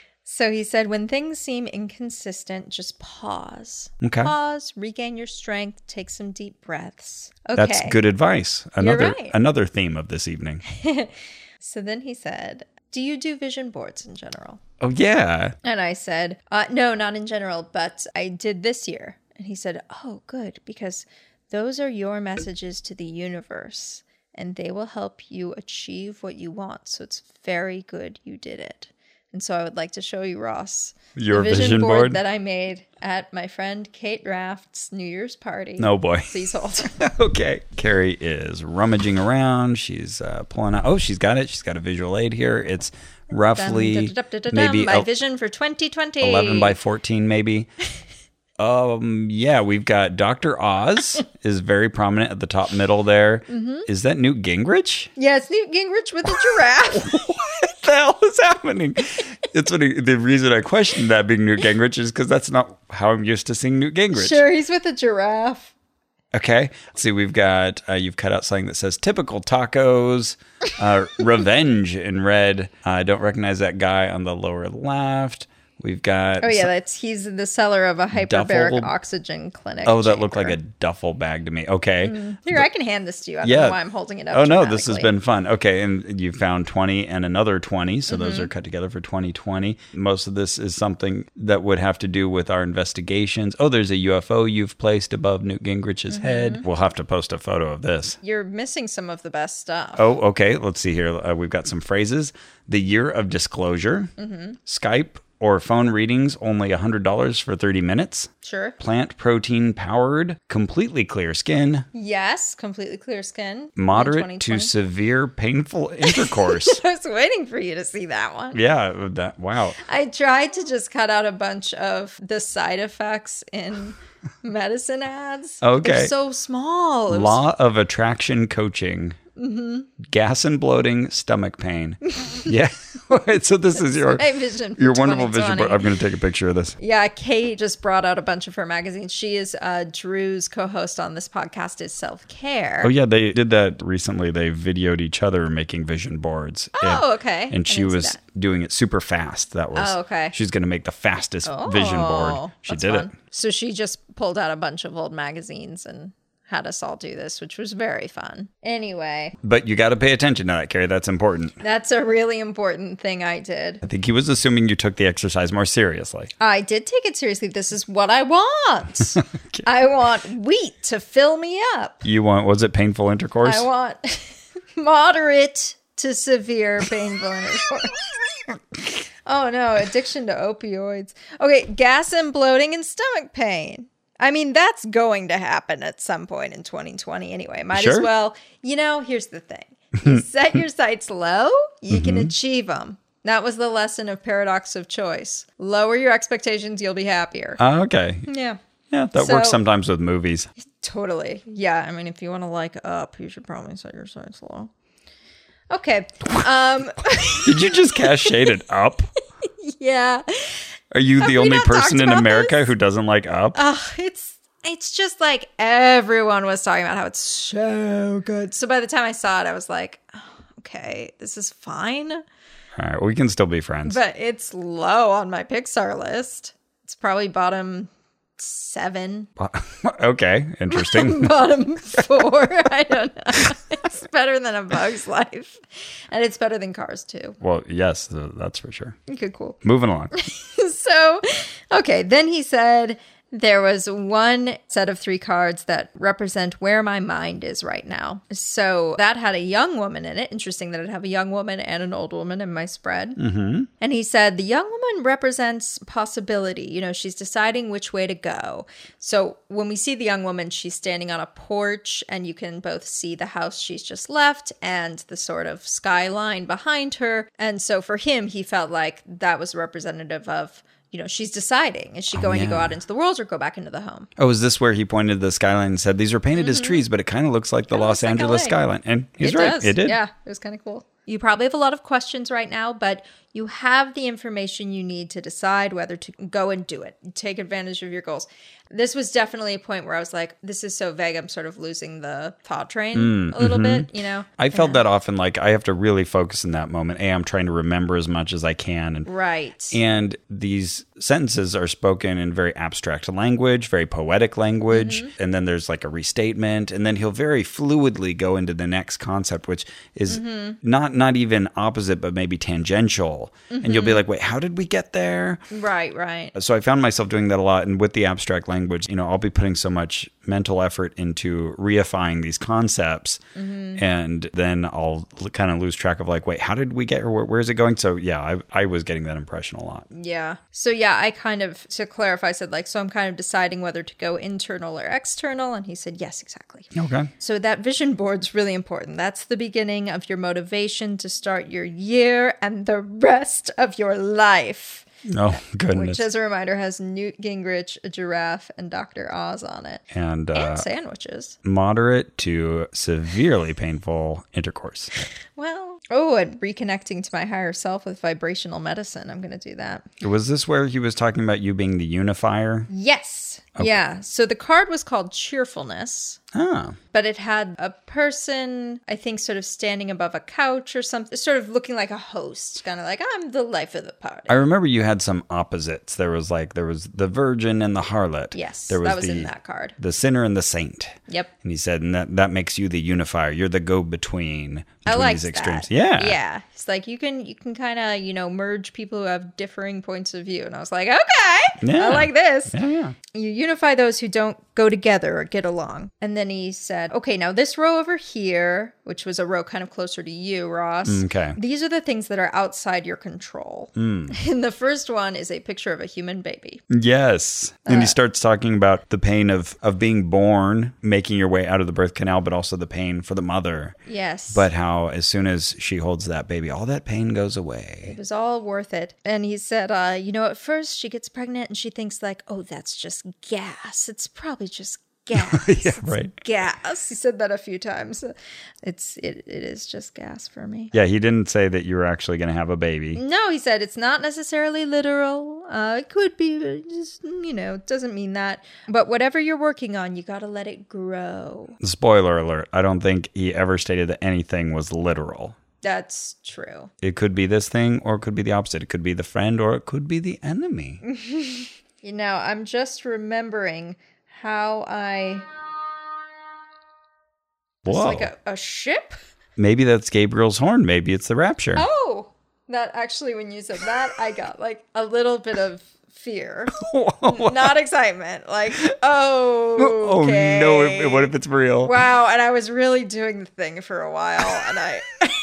So he said, when things seem inconsistent, just pause. Okay. Pause, regain your strength, take some deep breaths. Okay. That's good advice. You're right. Another theme of this evening. So then he said, do you do vision boards in general? Oh, yeah. And I said, no, not in general, but I did this year. And he said, oh, good, because those are your messages to the universe, and they will help you achieve what you want. So it's very good you did it. And so I would like to show you, Ross, your the vision board board that I made at my friend Kate Raft's New Year's party. Oh, boy. Please hold. Okay. Carrie is rummaging around. She's pulling out. Oh, she's got it. She's got a visual aid here. It's roughly maybe my vision for 2020. 11 by 14, maybe. Yeah, we've got Dr. Oz is very prominent at the top middle there. Is that Newt Gingrich? Yeah, it's Newt Gingrich with a giraffe. What the hell is happening? It's the reason I questioned that being Newt Gingrich is because that's not how I'm used to seeing Newt Gingrich. Sure, he's with a giraffe. Okay. Let's see, we've got, you've cut out something that says typical tacos, revenge in red. I don't recognize that guy on the lower left. We've got... Oh, yeah, he's the seller of a hyperbaric oxygen clinic. Oh, that looked like a duffel bag to me. Okay. Here, I can hand this to you. I don't know why I'm holding it up. Oh, no, this has been fun. Okay, and you found 20 and another 20, so those Mm-hmm. are cut together for 2020. Most of this is something that would have to do with our investigations. Oh, there's a UFO you've placed above Newt Gingrich's Mm-hmm. head. We'll have to post a photo of this. You're missing some of the best stuff. Oh, okay. Let's see here. We've got some phrases. The year of disclosure. Skype or phone readings, only $100 for 30 minutes. Sure. Plant protein powered, completely clear skin. Yes, completely clear skin. Moderate to severe painful intercourse. I was waiting for you to see that one. Yeah, wow. I tried to just cut out a bunch of the side effects in medicine ads. Okay. They're so small. It was- Law of attraction coaching. Gas and bloating, stomach pain. Yeah. So this is your My vision for wonderful vision 2020. board. I'm going to take a picture of this. Yeah, Kate just brought out a bunch of her magazines. She is Drew's co-host on this podcast is Self-Care. Oh yeah, they did that recently. They videoed each other making vision boards. Oh, okay. And I she didn't see was that. doing it super fast. That was. Oh, okay. She's going to make the fastest vision board. She That's did fun. it. So she just pulled out a bunch of old magazines and had us all do this, which was very fun. Anyway, But you got to pay attention to that, Carrie. That's important. that's a really important thing I did. I think he was assuming you took the exercise more seriously. I did take it seriously. This is what I want. I want wheat to fill me up. You want, was it painful intercourse? I want moderate to severe painful intercourse. Oh no, addiction to opioids. Okay, gas and bloating and stomach pain. I mean, that's going to happen at some point in 2020 anyway. Might as Sure. well. Here's the thing. You set your sights low, you can achieve them. That was the lesson of paradox of choice. Lower your expectations, you'll be happier. Okay. Yeah. Yeah, that So- works sometimes with movies. Totally. Yeah. I mean, if you want to like up, you should probably set your sights low. Okay. Did you just cast shaded Up? Yeah. Are you Have the we only not person talked in about America this? who doesn't like Up? It's just like everyone was talking about how it's so good. So by the time I saw it, I was like, oh, okay, this is fine. All right, we can still be friends. But it's low on my Pixar list. It's probably bottom 7, Okay, interesting. bottom 4. I don't know. It's better than A Bug's Life. And it's better than Cars 2. Well, yes, that's for sure. Okay, cool. Moving along. So, okay, then he said there was one set of 3 cards that represent where my mind is right now. So that had a young woman in it. Interesting that I'd have a young woman and an old woman in my spread. Mm-hmm. And he said the young woman represents possibility. She's deciding which way to go. So when we see the young woman, she's standing on a porch and you can both see the house she's just left and the sort of skyline behind her. And so for him, he felt like that was representative of she's deciding. Is she going to go out into the world or go back into the home? Oh, is this where he pointed to the skyline and said, these are painted as trees, but it kind of looks like the Los looks like Angeles LA. skyline? And he's It right. does. It did. Yeah, it was kind of cool. You probably have a lot of questions right now, but you have the information you need to decide whether to go and do it. Take advantage of your goals. This was definitely a point where I was like, this is so vague. I'm sort of losing the thought train a little bit, I felt that often, like I have to really focus in that moment. I'm trying to remember as much as I can. Right. And these sentences are spoken in very abstract language, very poetic language. Mm-hmm. And then there's like a restatement. And then he'll very fluidly go into the next concept, which is Mm-hmm. not even opposite, but maybe tangential. And you'll be like, wait, how did we get there? Right. So I found myself doing that a lot. And with the abstract language, I'll be putting so much mental effort into reifying these concepts. Mm-hmm. And then I'll kind of lose track of like, wait, how did we get here? Where is it going? So yeah, I was getting that impression a lot. Yeah. So yeah, I kind of, to clarify, said like, so I'm kind of deciding whether to go internal or external. And he said, yes, exactly. Okay. So that vision board's really important. That's the beginning of your motivation to start your year and the rest of your life. Oh, goodness. Which, as a reminder, has Newt Gingrich, a giraffe, and Dr. Oz on it. And Sandwiches. moderate to severely painful intercourse. Well, and reconnecting to my higher self with vibrational medicine. I'm going to do that. Was this where he was talking about you being the unifier? Yes. Yeah. So the card was called Cheerfulness. Ah. But it had a person, I think, sort of standing above a couch or something, sort of looking like a host, kind of like, I'm the life of the party. I remember you had some opposites. There was the virgin and the harlot. Yes, there that was in that card. The sinner and the saint. Yep. And he said, and that makes you the unifier. You're the go-between I between like these that. extremes. Yeah. Yeah. It's like you can kind of, merge people who have differing points of view. And I was like, okay, Yeah. I like this. Yeah. You unify those who don't go together or get along. And then he said, okay, now this row over here, which was a row kind of closer to you, Ross. Okay. These are the things that are outside your control. And the first one is a picture of a human baby. Yes. And he starts talking about the pain of being born, making your way out of the birth canal, but also the pain for the mother. Yes. But how as soon as she holds that baby, all that pain goes away. It was all worth it. And he said, at first she gets pregnant and she thinks like, oh, that's just gas. It's probably just gas. Yeah, right. Gas. He said that a few times. It is just gas for me. Yeah, he didn't say that you were actually going to have a baby. No, he said it's not necessarily literal. It could be, but just, it doesn't mean that. But whatever you're working on, you got to let it grow. Spoiler alert, I don't think he ever stated that anything was literal. That's true. It could be this thing, or it could be the opposite. It could be the friend, or it could be the enemy. I'm just remembering how Whoa. It's like a ship? Maybe that's Gabriel's horn. Maybe it's the rapture. Oh, that actually, when you said that, I got like a little bit of fear. Not excitement. Like, oh, okay. Oh, no. What if it's real? Wow. And I was really doing the thing for a while. And I,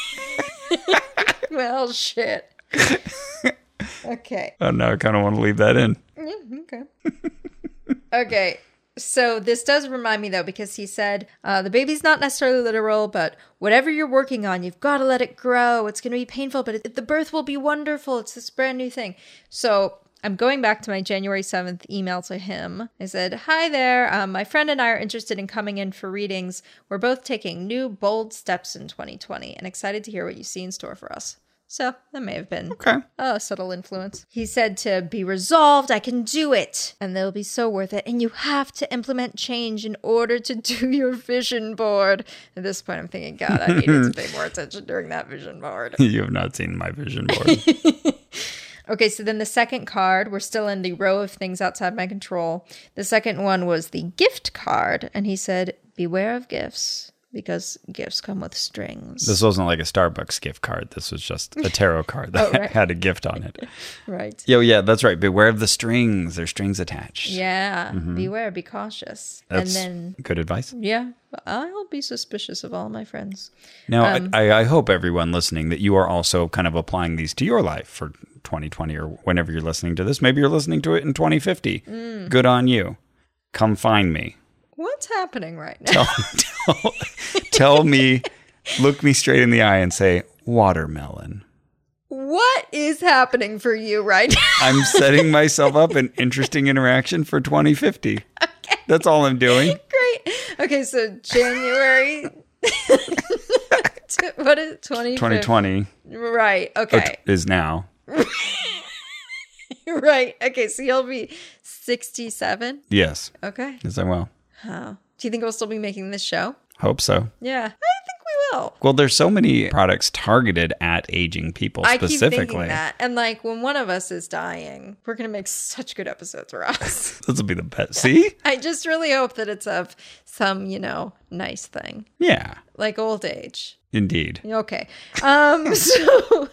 well, shit. Okay. Oh, no. I kind of want to leave that in. Okay. Okay. So this does remind me, though, because he said the baby's not necessarily literal, but whatever you're working on, you've got to let it grow. It's going to be painful, but the birth will be wonderful. It's this brand new thing. So I'm going back to my January 7th email to him. I said, hi there. My friend and I are interested in coming in for readings. We're both taking new, bold steps in 2020 and excited to hear what you see in store for us. So that may have been a subtle influence. He said to be resolved, I can do it, and they'll be so worth it. And you have to implement change in order to do your vision board. At this point, I'm thinking, God, I needed to pay more attention during that vision board. You have not seen my vision board. Okay, so then the second card, we're still in the row of things outside my control. The second one was the gift card, and he said, beware of gifts, because gifts come with strings. This wasn't like a Starbucks gift card. This was just a tarot card that had a gift on it. Right. Yeah, that's right. Beware of the strings. There's strings attached. Yeah, beware, be cautious. That's and then good advice. Yeah, I'll be suspicious of all my friends. Now, I hope everyone listening that you are also kind of applying these to your life for 2020 or whenever you're listening to this. Maybe you're listening to it in 2050. Good on you. Come find me. What's happening right now? Tell me, look me straight in the eye and say, watermelon. What is happening for you right now? I'm setting myself up an interesting interaction for 2050. Okay. That's all I'm doing. Great. Okay, so January... what is it? 2020. Right, okay. Is now. Right. Okay, so you'll be 67? Yes. Okay. Yes, I will. Oh. Do you think we'll still be making this show? Hope so. Yeah, I think we will. Well, there's so many products targeted at aging people specifically. I keep thinking that. And like when one of us is dying, we're going to make such good episodes for us. This will be the best. See? I just really hope that it's of some, nice thing. Yeah. Like old age. Indeed. Okay. So...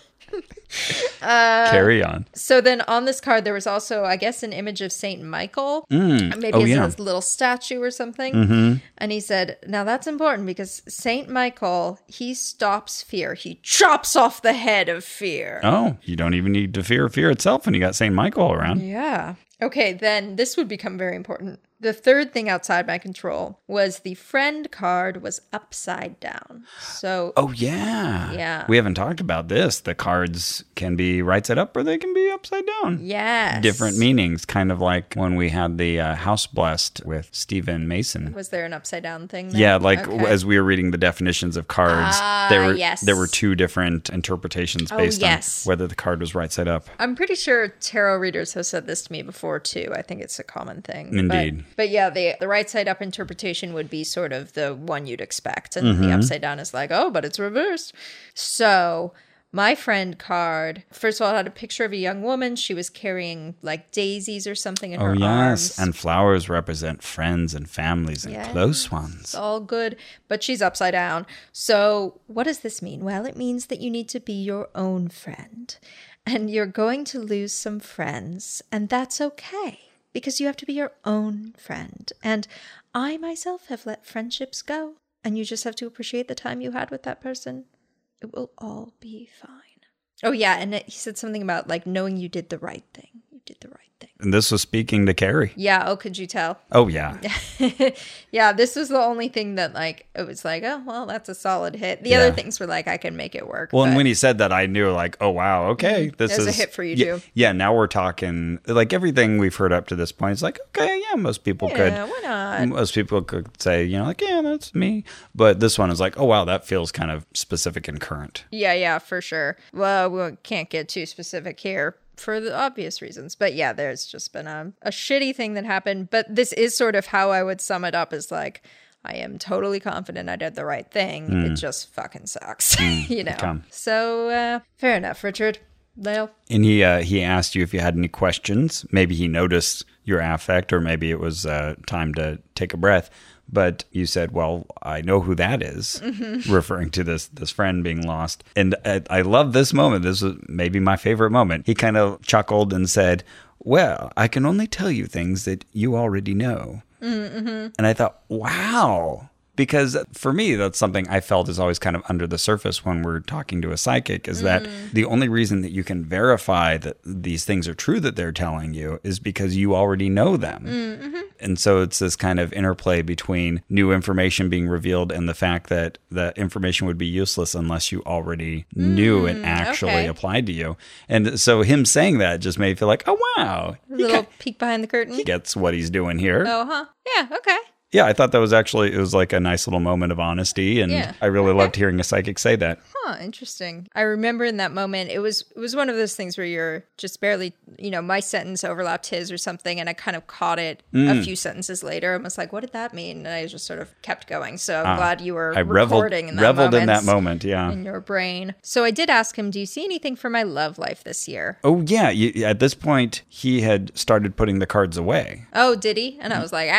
Carry on. So then on this card, there was also, I guess, an image of Saint Michael. Maybe it's a little statue or something. And he said, now that's important because Saint Michael, he stops fear. He chops off the head of fear. Oh, you don't even need to fear fear itself when you got Saint Michael around. Yeah. Okay, then this would become very important. The third thing outside my control was the friend card was upside down. So, oh, yeah. Yeah. We haven't talked about this. The cards can be right side up or they can be upside down. Yes. Different meanings, kind of like when we had the house blessed with Stephen Mason. Was there an upside down thing there? Yeah, like as we were reading the definitions of cards, yes. there were two different interpretations based on whether the card was right side up. I'm pretty sure tarot readers have said this to me before, too. I think it's a common thing. Indeed. But yeah, the right side up interpretation would be sort of the one you'd expect. And the upside down is like, oh, but it's reversed. So my friend card, first of all, it had a picture of a young woman. She was carrying like daisies or something in her arms. And flowers represent friends and families and close ones. It's all good, but she's upside down. So what does this mean? Well, it means that you need to be your own friend. And you're going to lose some friends, and that's okay. Because you have to be your own friend. And I myself have let friendships go. And you just have to appreciate the time you had with that person. It will all be fine. Oh, yeah. And he said something about like knowing you did the right thing. You did the right thing. And this was speaking to Carrie. Yeah. Oh, could you tell? Oh, yeah. Yeah, this was the only thing that, like, it was like, oh, well, that's a solid hit. The other things were like, I can make it work. Well, and but when he said that, I knew, like, oh, wow, okay. This There's is a hit for you, yeah, too. Yeah, now we're talking, like, everything we've heard up to this point is like, okay, yeah, most people could. Yeah, why not? Most people could say, like, yeah, that's me. But this one is like, oh, wow, that feels kind of specific and current. Yeah, for sure. Well, we can't get too specific here for the obvious reasons. But yeah, there's just been a shitty thing that happened. But this is sort of how I would sum it up, is like, I am totally confident I did the right thing. It just fucking sucks, Come. So, fair enough, Richard. Lale? And he asked you if you had any questions. Maybe he noticed your affect, or maybe it was time to take a breath. But you said, well, I know who that is, referring to this friend being lost. And I love this moment. This is maybe my favorite moment. He kind of chuckled and said, well, I can only tell you things that you already know. Mm-hmm. And I thought, wow. Because for me, that's something I felt is always kind of under the surface when we're talking to a psychic, is that the only reason that you can verify that these things are true that they're telling you is because you already know them. Mm-hmm. And so it's this kind of interplay between new information being revealed and the fact that the information would be useless unless you already knew it actually applied to you. And so him saying that just made me feel like, oh, wow. A little peek behind the curtain. He gets what he's doing here. Oh, huh. Yeah, okay. Yeah, I thought that was actually, it was like a nice little moment of honesty, and I really loved hearing a psychic say that. Huh, interesting. I remember in that moment, it was one of those things where you're just barely, my sentence overlapped his or something, and I kind of caught it a few sentences later and was like, what did that mean? And I just sort of kept going. So I'm glad you were recording in that moment. Reveled in that moment, yeah. In your brain. So I did ask him, do you see anything for my love life this year? Oh, yeah. At this point, he had started putting the cards away. Oh, did he? And I was like,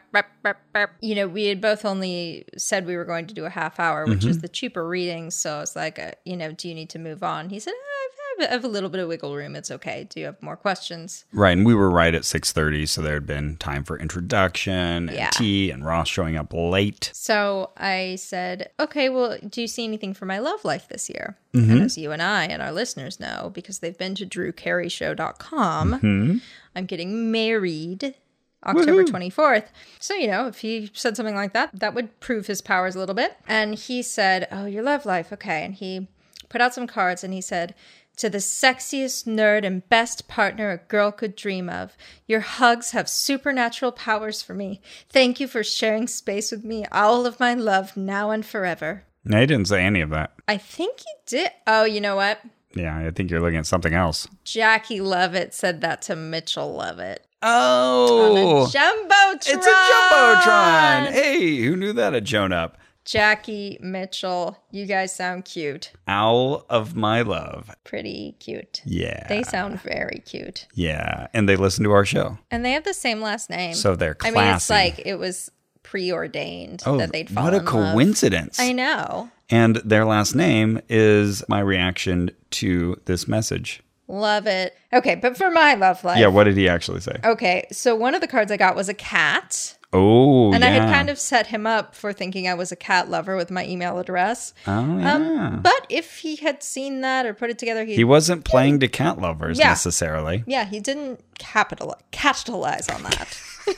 we had both only said we were going to do a half hour, which is the cheaper reading. So I was like, do you need to move on? He said, I have a little bit of wiggle room. It's okay. Do you have more questions? Right. And we were right at 6:30. So there had been time for introduction and tea and Ross showing up late. So I said, okay, well, do you see anything for my love life this year? And as you and I and our listeners know, because they've been to drewcarryshow.com, I'm getting married October 24th. So, if he said something like that, that would prove his powers a little bit. And he said, oh, your love life. Okay. And he put out some cards and he said, to the sexiest nerd and best partner a girl could dream of, your hugs have supernatural powers for me. Thank you for sharing space with me. All of my love now and forever. No, he didn't say any of that. I think he did. Oh, you know what? Yeah, I think you're looking at something else. Jackie Lovett said that to Mitchell Lovett. Oh, on a Jumbotron. It's a Jumbotron. Hey, who knew that had shown up? Jackie, Mitchell, you guys sound cute. Owl of my love. Pretty cute. Yeah. They sound very cute. Yeah, and they listen to our show. And they have the same last name. So they're classy. I mean, it's like it was preordained that they'd fall in love. What a coincidence. I know. And their last name is my reaction to this message. Love it. Okay, but for my love life. Yeah, what did he actually say? Okay, so one of the cards I got was a cat. Oh, and yeah. I had kind of set him up for thinking I was a cat lover with my email address. Oh, yeah. But if he had seen that or put it together, he wasn't playing to cat lovers necessarily. Yeah, he didn't capitalize on that.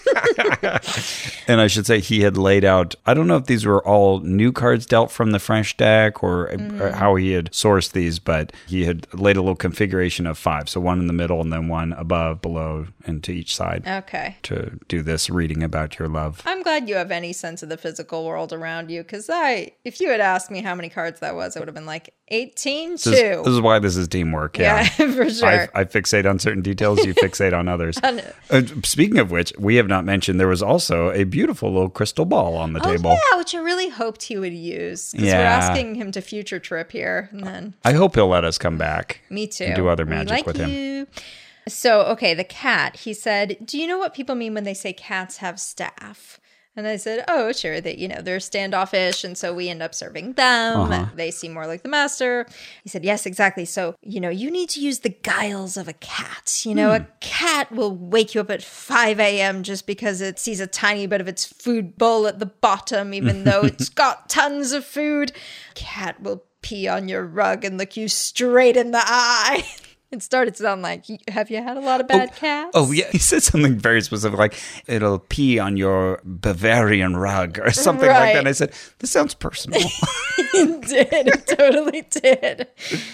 And I should say he had laid out, I don't know if these were all new cards dealt from the fresh deck or how he had sourced these, but he had laid a little configuration of 5. So one in the middle and then one above, below, and to each side. Okay. To do this reading about your love. I'm glad you have any sense of the physical world around you, because if you had asked me how many cards that was, I would have been like 18, This is why this is teamwork. Yeah, for sure. I fixate on certain details, you fixate on others. Speaking of which, we have not mentioned there was also a beautiful little crystal ball on the table. Yeah, which I really hoped he would use, because we're asking him to future trip here. And then I hope he'll let us come back. Me too. And do other magic with him. So, okay, the cat, he said, do you know what people mean when they say cats have staff? And I said, oh, sure, that, they're standoffish, and so we end up serving them. They seem more like the master. He said, yes, exactly. So, you need to use the guiles of a cat. A cat will wake you up at 5 a.m. just because it sees a tiny bit of its food bowl at the bottom, even though it's got tons of food. Cat will pee on your rug and look you straight in the eye. It started to sound like, have you had a lot of bad cats? Oh, yeah. He said something very specific, like, it'll pee on your Bavarian rug or something like that. And I said, this sounds personal. It did. It totally did.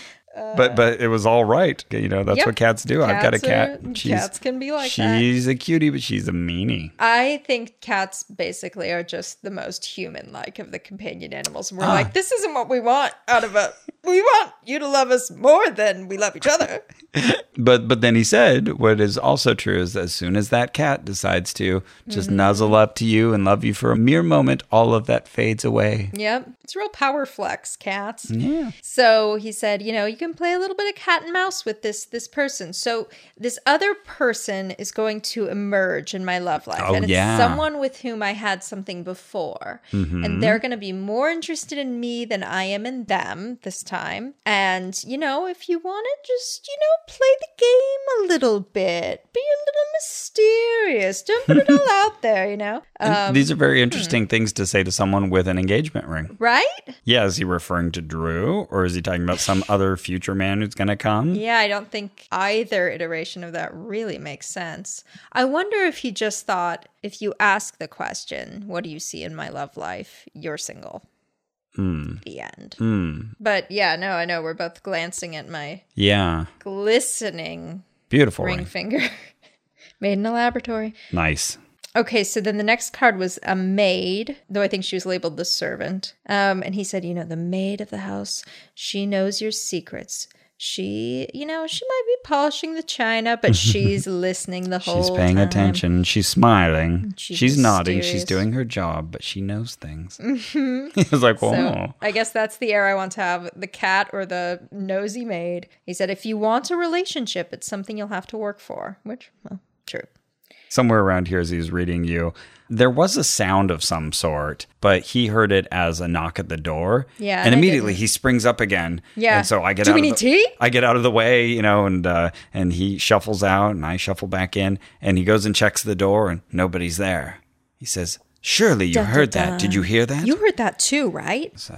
But it was all right. You know, that's what cats do. I've got a cat. Cats can be like that. She's a cutie, but she's a meanie. I think cats basically are just the most human-like of the companion animals. We're like, this isn't what we want out of a... We want you to love us more than we love each other. But then he said, what is also true is as soon as that cat decides to just nuzzle up to you and love you for a mere moment, all of that fades away. Yep. It's a real power flex, cats. Yeah. So he said, you know, you can play a little bit of cat and mouse with this person. So this other person is going to emerge in my love life. Oh, and it's yeah. someone with whom I had something before. And they're going to be more interested in me than I am in them this time. And, you know, if you want to just, you know, play the game a little bit, be a little mysterious, don't put it all out there, you know. And these are very interesting things to say to someone with an engagement ring. Right? Yeah, is he referring to Drew, or is he talking about some other future man who's going to come? Yeah, I don't think either iteration of that really makes sense. I wonder if he just thought, if you ask the question, what do you see in my love life? You're single. The end. But yeah, no, I know. We're both glancing at my glistening Beautiful ring ring. finger. Made in a laboratory. Nice. Okay, so then the next card was a maid, though I think she was labeled the servant. And he said, you know, the maid of the house, she knows your secrets. She, you know, she might be polishing the china, but she's listening the whole time. She's paying attention. She's smiling. She's nodding. mysterious. She's doing her job, but she knows things. He was like, whoa. So I guess that's the air I want to have, the cat or the nosy maid. He said, if you want a relationship, it's something you'll have to work for, which, well, true. Somewhere around here as he was reading you, there was a sound of some sort, but he heard it as a knock at the door. Yeah. And immediately he springs up again. Yeah. And so I get Do out we of need tea? I get out of the way, you know, and he shuffles out and I shuffle back in and he goes and checks the door and nobody's there. He says, surely you heard that. Did you hear that? You heard that too, right? So,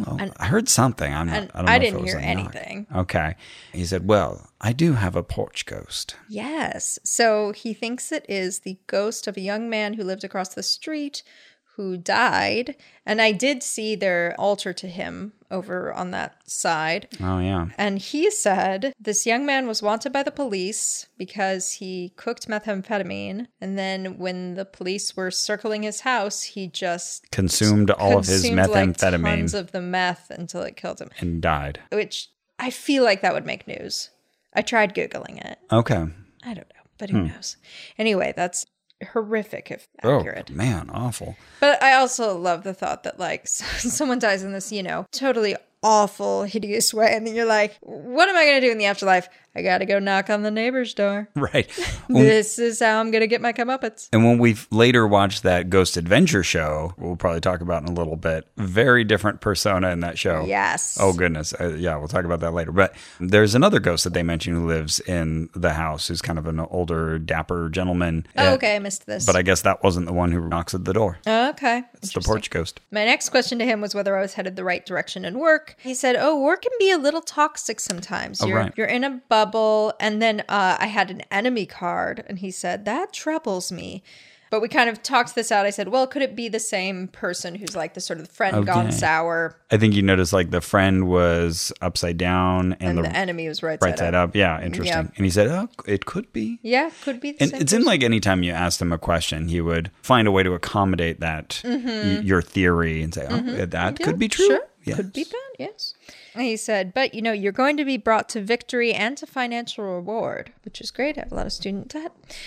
I heard something. I don't know I if it didn't was hear a knock. anything. Okay. He said, well, I do have a porch ghost. Yes. So he thinks it is the ghost of a young man who lived across the street who died. And I did see their altar to him over on that side. Oh, yeah. And he said this young man was wanted by the police because he cooked methamphetamine. And then when the police were circling his house, he just Consumed all of his methamphetamine. Like tons of the meth until it killed him. And died. Which I feel like that would make news. I tried Googling it. Okay. I don't know, but who knows? Anyway, that's horrific if accurate. Oh, man, awful. But I also love the thought that, like, someone dies in this, you know, totally awful, hideous way. And then you're like, what am I going to do in the afterlife? I got to go knock on the neighbor's door. Right. This is how I'm going to get my comeuppance. And when we later watched that Ghost Adventure show, we'll probably talk about in a little bit, very different persona in that show. Yes. Oh, goodness. Yeah, we'll talk about that later. But there's another ghost that they mention who lives in the house, who's kind of an older, dapper gentleman. Oh, okay. I missed this. But I guess that wasn't the one who knocks at the door. Okay. It's the porch ghost. My next question to him was whether I was headed the right direction in work. He said, work can be a little toxic sometimes. You're in a bubble. And then I had an enemy card. And he said, that troubles me. But we kind of talked this out. I said, well, could it be the same person who's like the sort of friend gone sour? I think you noticed like the friend was upside down and the enemy was right side up. Yeah, interesting. Yeah. And he said, oh, it could be. Yeah, could be the and same it seemed like anytime you asked him a question, he would find a way to accommodate that, your theory, and say, oh, that could be true. Sure. Yes. Could be bad, yes. And he said, but, you know, you're going to be brought to victory and to financial reward, which is great. I have a lot of student debt.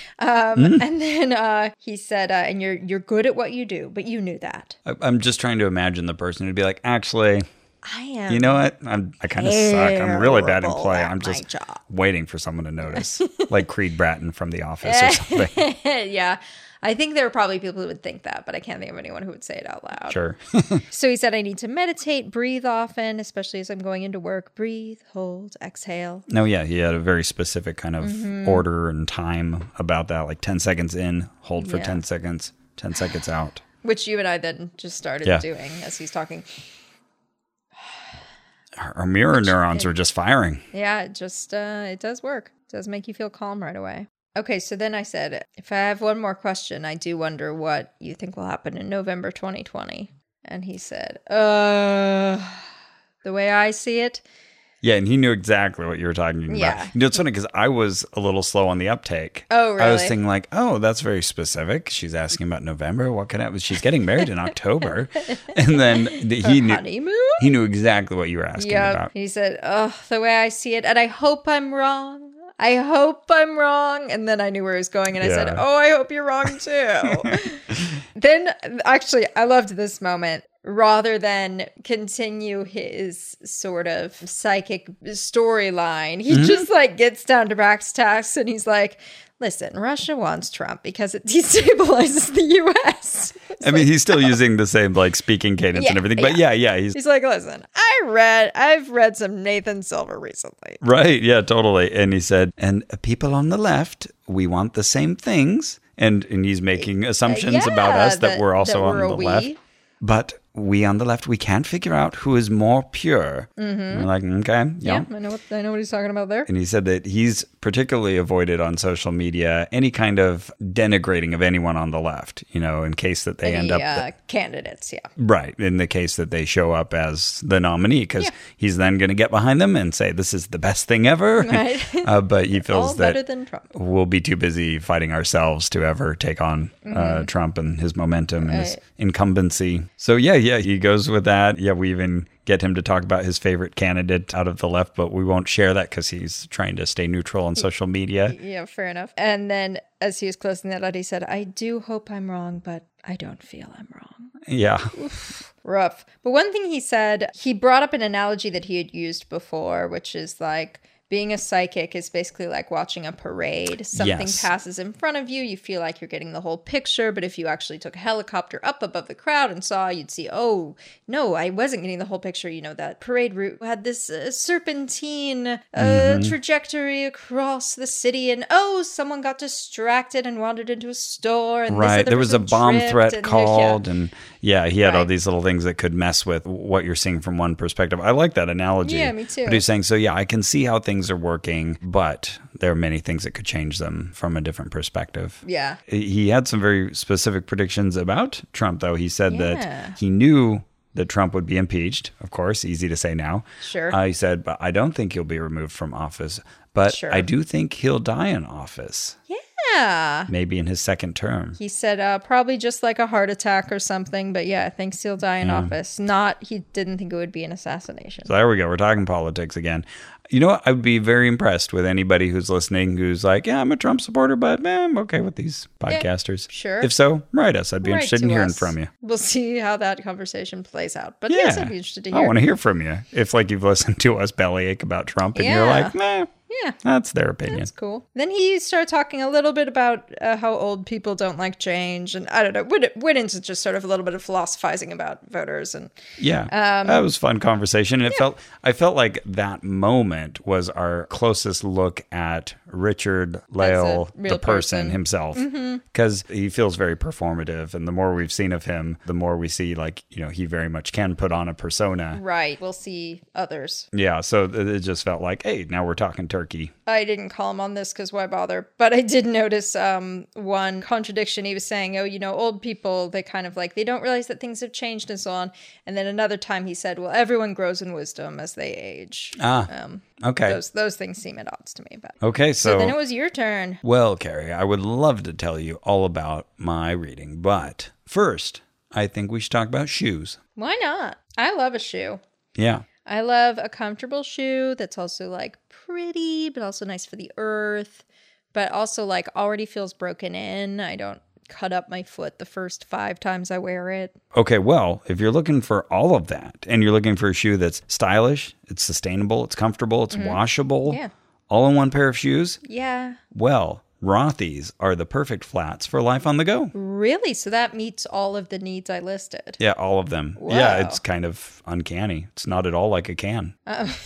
And then he said, and you're good at what you do, but you knew that. I'm just trying to imagine the person who'd be like, actually, I am. you know what? I kind of suck. I'm really bad in play. at I'm just my job. waiting for someone to notice, like Creed Bratton from The Office or something. Yeah. I think there are probably people who would think that, but I can't think of anyone who would say it out loud. Sure. So he said, I need to meditate, breathe often, especially as I'm going into work. Breathe, hold, exhale. No, yeah, he had a very specific kind of order and time about that, like 10 seconds in, hold for 10 seconds, 10 seconds out. Which you and I then just started doing as he's talking. Our mirror neurons are just firing. Yeah, it just, it does work. It does make you feel calm right away. Okay, so then I said, if I have one more question, I do wonder what you think will happen in November 2020. And he said, the way I see it. Yeah, and he knew exactly what you were talking about. Yeah. You know, it's funny because I was a little slow on the uptake. Oh, really? I was thinking like, oh, that's very specific. She's asking about November. What could happen? She's getting married in October. And then he knew. Honeymoon? He knew exactly what you were asking about. He said, the way I see it, and I hope I'm wrong. I hope I'm wrong. And then I knew where he was going, and I said, I hope you're wrong too. Then, actually, I loved this moment. Rather than continue his sort of psychic storyline, he just like gets down to brass tacks and he's like, listen, Russia wants Trump because it destabilizes the U.S. I mean, he's still using the same like speaking cadence and everything, but he's like, listen, I've read some Nathan Silver recently. Right, yeah, totally. And he said, and people on the left, we want the same things. And he's making assumptions about us that we're also on the left. But we on the left, we can't figure out who is more pure. Mm-hmm. We're like, okay, yeah. I know what he's talking about there. And he said that he's particularly avoided on social media any kind of denigrating of anyone on the left, you know, in case that they end up... candidates, yeah. Right, in the case that they show up as the nominee, because he's then going to get behind them and say, this is the best thing ever. Right. But he feels all that better than Trump. We'll be too busy fighting ourselves to ever take on Trump and his momentum and his incumbency. So yeah, he goes with that. Yeah, we even get him to talk about his favorite candidate out of the left, but we won't share that because he's trying to stay neutral on social media. Yeah, fair enough. And then as he was closing that out, he said, I do hope I'm wrong, but I don't feel I'm wrong. Yeah. Oof, rough. But one thing he said, he brought up an analogy that he had used before, which is like, being a psychic is basically like watching a parade. Something passes in front of you. You feel like you're getting the whole picture. But if you actually took a helicopter up above the crowd and saw, you'd see, oh, no, I wasn't getting the whole picture. You know, that parade route had this serpentine trajectory across the city. And, someone got distracted and wandered into a store. And right. There was a bomb threat called. And he had all these little things that could mess with what you're seeing from one perspective. I like that analogy. Yeah, me too. But he's saying, so yeah, I can see how things are working, but there are many things that could change them from a different perspective. Yeah. He had some very specific predictions about Trump, though. He said that he knew that Trump would be impeached. Of course, easy to say now. Sure. He said, but I don't think he'll be removed from office, but I do think he'll die in office. Yeah. Maybe in his second term. He said probably just like a heart attack or something, but thinks he'll die in office. He didn't think it would be an assassination. So there we go. We're talking politics again. You know what? I'd be very impressed with anybody who's listening who's like, I'm a Trump supporter, but I'm okay with these podcasters. Sure. If so, write us. I'd be interested in hearing from you. We'll see how that conversation plays out. But yes, I'd be interested to hear. I want to hear from you. If you've listened to us bellyache about Trump and you're like, yeah, that's their opinion. That's cool. Then he started talking a little bit about how old people don't like change. And I don't know, went into just sort of a little bit of philosophizing about voters. And that was a fun conversation. And I felt like that moment was our closest look at Richard Lale, the person himself. Because he feels very performative. And the more we've seen of him, the more we see he very much can put on a persona. Right. We'll see others. Yeah. So it just felt like, hey, now we're talking turkey. I didn't call him on this because why bother? But I did notice one contradiction. He was saying, old people, they kind of they don't realize that things have changed and so on. And then another time he said, well, everyone grows in wisdom as they age. Okay. Those things seem at odds to me. But okay, so then it was your turn. Well, Carrie, I would love to tell you all about my reading. But first, I think we should talk about shoes. Why not? I love a shoe. Yeah. I love a comfortable shoe that's also pretty, but also nice for the earth, but also already feels broken in. I don't cut up my foot the first 5 times I wear it. Okay, well, if you're looking for all of that and you're looking for a shoe that's stylish, it's sustainable, it's comfortable, it's washable, all in one pair of shoes, well, Rothy's are the perfect flats for life on the go. Really? So that meets all of the needs I listed? Yeah, all of them. Wow. Yeah, it's kind of uncanny. It's not at all like a can.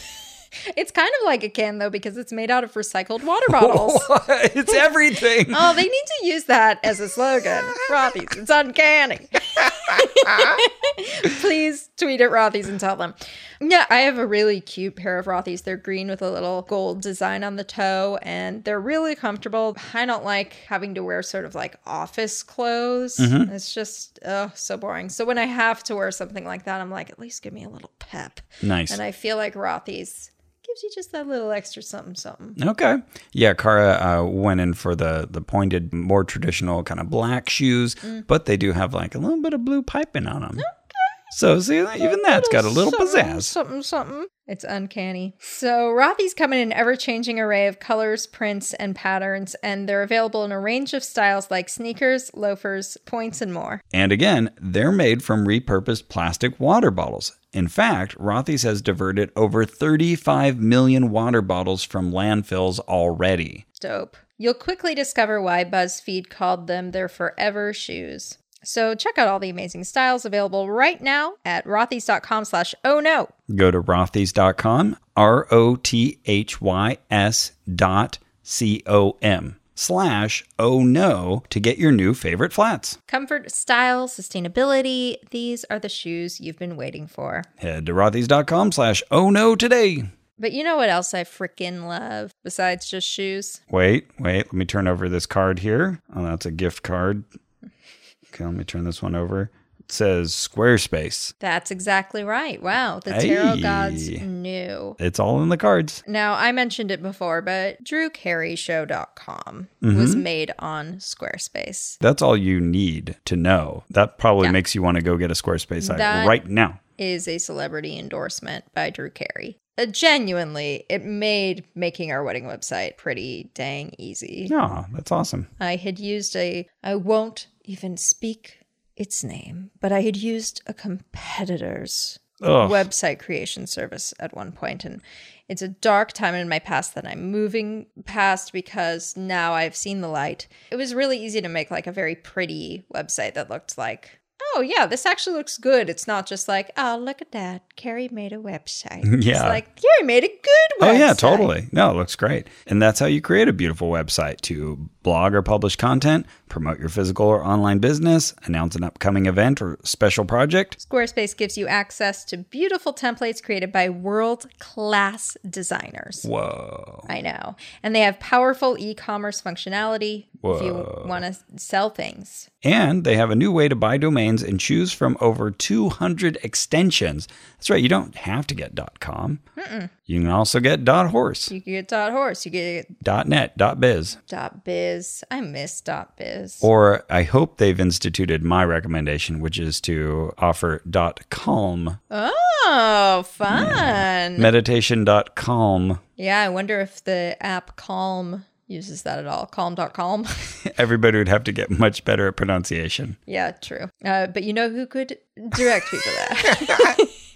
It's kind of like a can, though, because it's made out of recycled water bottles. It's everything. Oh, they need to use that as a slogan. Rothy's, it's uncanny. Please tweet at Rothy's and tell them. Yeah, I have a really cute pair of Rothy's. They're green with a little gold design on the toe, and they're really comfortable. I don't like having to wear sort of like office clothes. It's just, so boring. So when I have to wear something like that, I'm like, at least give me a little pep. Nice. And I feel like Rothy's gives you just that little extra something. Okay. Yeah, Cara went in for the pointed, more traditional kind of black shoes, but they do have like a little bit of blue piping on them. Okay. So see, even that's got a little pizzazz. Something. It's uncanny. So Rothy's come in an ever-changing array of colors, prints, and patterns, and they're available in a range of styles like sneakers, loafers, points, and more. And again, they're made from repurposed plastic water bottles. In fact, Rothy's has diverted over 35 million water bottles from landfills already. Dope. You'll quickly discover why BuzzFeed called them their forever shoes. So check out all the amazing styles available right now at rothys.com/oh no. Go to rothys.com, ROTHYS.com/oh no to get your new favorite flats. Comfort, style, sustainability, these are the shoes you've been waiting for. Head to rothys.com/oh no today. But you know what else I freaking love besides just shoes? Wait, let me turn over this card here. Oh, that's a gift card. Okay, let me turn this one over. It says Squarespace. That's exactly right. Wow, the tarot gods knew. It's all in the cards. Now, I mentioned it before, but DrewCareyShow.com was made on Squarespace. That's all you need to know. That probably makes you want to go get a Squarespace site right now. Is a celebrity endorsement by Drew Carey. Genuinely, it made making our wedding website pretty dang easy. Oh, that's awesome. I had used I won't even speak its name, but I had used a competitor's website creation service at one point, and it's a dark time in my past that I'm moving past because now I've seen the light. It was really easy to make like a very pretty website that looked like, oh, yeah, this actually looks good. It's not just like, oh, look at that. Carrie made a website. Yeah. It's like, Carrie made a good website. Oh, yeah, totally. No, it looks great. And that's how you create a beautiful website: to blog or publish content, promote your physical or online business, announce an upcoming event or special project. Squarespace gives you access to beautiful templates created by world-class designers. Whoa. I know. And they have powerful e-commerce functionality if you want to sell things. And they have a new way to buy domains and choose from over 200 extensions. That's right. You don't have to get .com. You can also get .horse. You can get .horse. You can get .net, .biz. .biz. I miss .biz. Or I hope they've instituted my recommendation, which is to offer .calm. Oh, fun. Meditation.calm. Yeah, I wonder if the app Calm uses that at all. Calm.calm. Everybody would have to get much better at pronunciation. Yeah, true. But you know who could direct people there?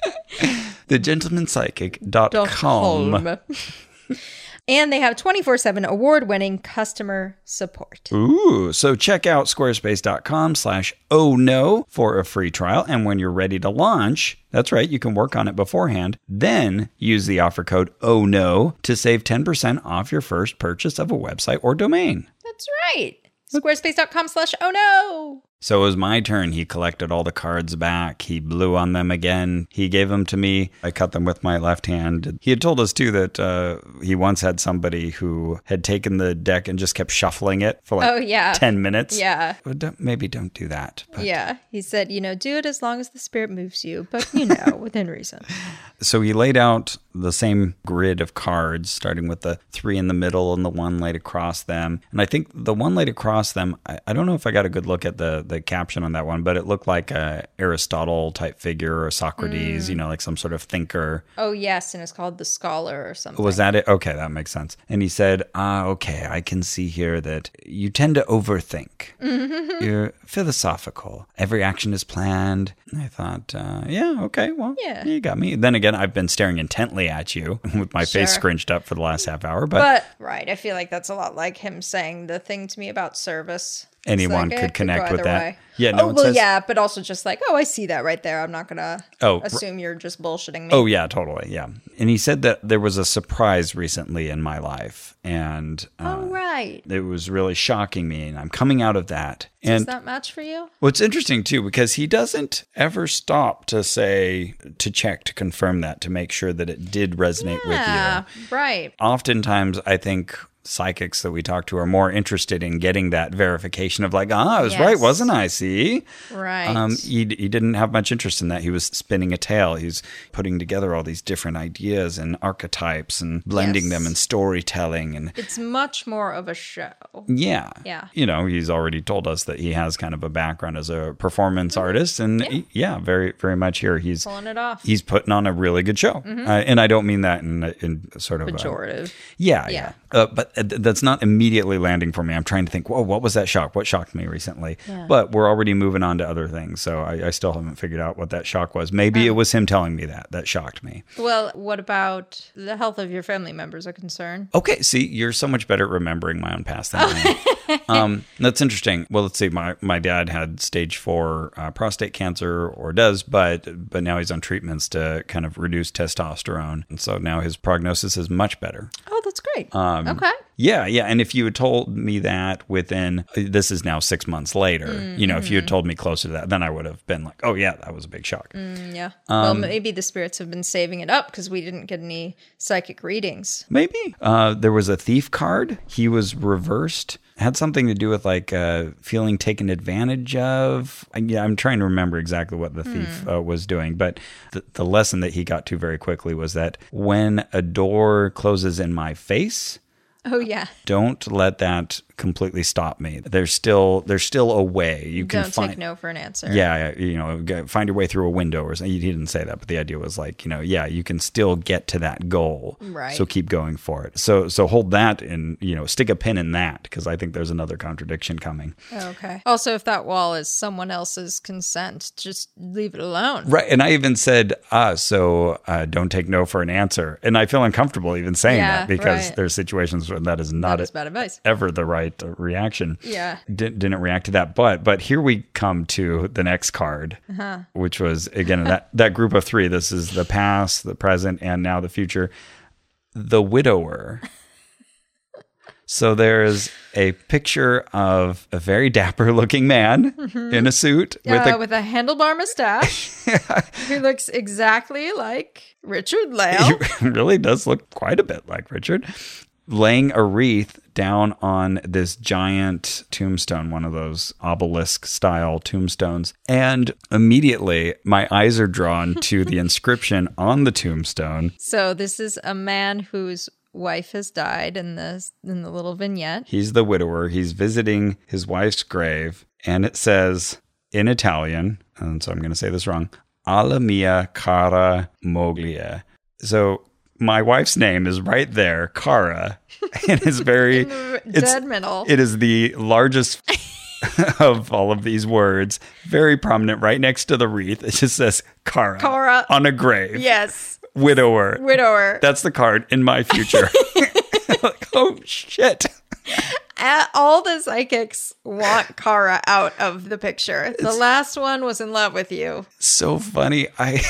TheGentlemanPsychic.com. And they have 24/7 award-winning customer support. Ooh, so check out squarespace.com/oh no for a free trial. And when you're ready to launch, that's right, you can work on it beforehand. Then use the offer code oh no to save 10% off your first purchase of a website or domain. That's right. Squarespace.com/oh no. So it was my turn. He collected all the cards back. He blew on them again. He gave them to me. I cut them with my left hand. He had told us, too, that he once had somebody who had taken the deck and just kept shuffling it for 10 minutes. Yeah. Well, maybe don't do that. But. Yeah. He said, do it as long as the spirit moves you, but, within reason. So he laid out the same grid of cards, starting with the 3 in the middle and the 1 laid across them. And I think the 1 laid across them, I don't know if I got a good look at the caption on that one, but it looked like a Aristotle type figure or Socrates, like some sort of thinker. Oh, yes. And it's called The Scholar or something. Was that it? Okay, that makes sense. And he said, okay, I can see here that you tend to overthink. You're philosophical. Every action is planned. And I thought, okay, well, you got me. Then again, I've been staring intently at you with my face scrunched up for the last half hour. But right, I feel like that's a lot like him saying the thing to me about service. Anyone could connect with that. Way. Yeah, no. But also just like, I see that right there. I'm not gonna assume you're just bullshitting me. Oh yeah, totally. Yeah. And he said that there was a surprise recently in my life, and Right. It was really shocking me, and I'm coming out of that. Does that match for you? Well, it's interesting, too, because he doesn't ever stop to say, to check, to confirm that, to make sure that it did resonate with you. Yeah, right. Oftentimes, I think psychics that we talk to are more interested in getting that verification of like, I was right, wasn't I? See? Right. He didn't have much interest in that. He was spinning a tale. He's putting together all these different ideas and archetypes and blending them in storytelling. And it's much more of a show. Yeah. Yeah. You know, he's already told us that he has kind of a background as a performance artist. And very, very much here. He's pulling it off. He's putting on a really good show. And I don't mean that in sort of pejorative. Yeah. But that's not immediately landing for me. I'm trying to think, whoa, what was that shock? What shocked me recently? Yeah. But we're already moving on to other things. So I still haven't figured out what that shock was. Maybe it was him telling me that shocked me. Well, what about the health of your family members are concerned? Okay, see, you're so much better at remembering my own past than I am. That's interesting. Well, let's see. My dad had stage 4 prostate cancer, or does, but now he's on treatments to kind of reduce testosterone. And so now his prognosis is much better. Oh, that's great. Okay. Yeah. And if you had told me that within, this is now 6 months later, if you had told me closer to that, then I would have been like, oh yeah, that was a big shock. Yeah. Well, maybe the spirits have been saving it up because we didn't get any psychic readings. Maybe. There was a thief card. He was reversed. Had something to do with like feeling taken advantage of. Yeah, I'm trying to remember exactly what the thief was doing. But the lesson that he got to very quickly was that when a door closes in my face, oh yeah, don't let that completely stop me. There's still a way you can find. Don't take no for an answer. Yeah, find your way through a window or something. He didn't say that, but the idea was like, you can still get to that goal. Right. So keep going for it. So hold that and, stick a pin in that, because I think there's another contradiction coming. Okay. Also, if that wall is someone else's consent, just leave it alone. Right. And I even said, don't take no for an answer. And I feel uncomfortable even saying that, because there's situations where that is not bad advice. Ever the right reaction. Yeah. Didn't react to that. But here we come to the next card, which was, again, that group of 3. This is the past, the present, and now the future. The widower. So there's a picture of a very dapper looking man in a suit with a handlebar mustache who looks exactly like Richard Lale. He really does look quite a bit like Richard. Laying a wreath down on this giant tombstone, one of those obelisk-style tombstones. And immediately, my eyes are drawn to the inscription on the tombstone. So this is a man whose wife has died in the little vignette. He's the widower. He's visiting his wife's grave. And it says, in Italian, and so I'm going to say this wrong, Alla mia cara moglie. So my wife's name is right there, Cara, and it's very dead middle. It is the largest of all of these words, very prominent right next to the wreath. It just says Cara on a grave. Yes. Widower. That's the card in my future. Like, oh shit. All the psychics want Cara out of the picture. The last one was in love with you. So funny.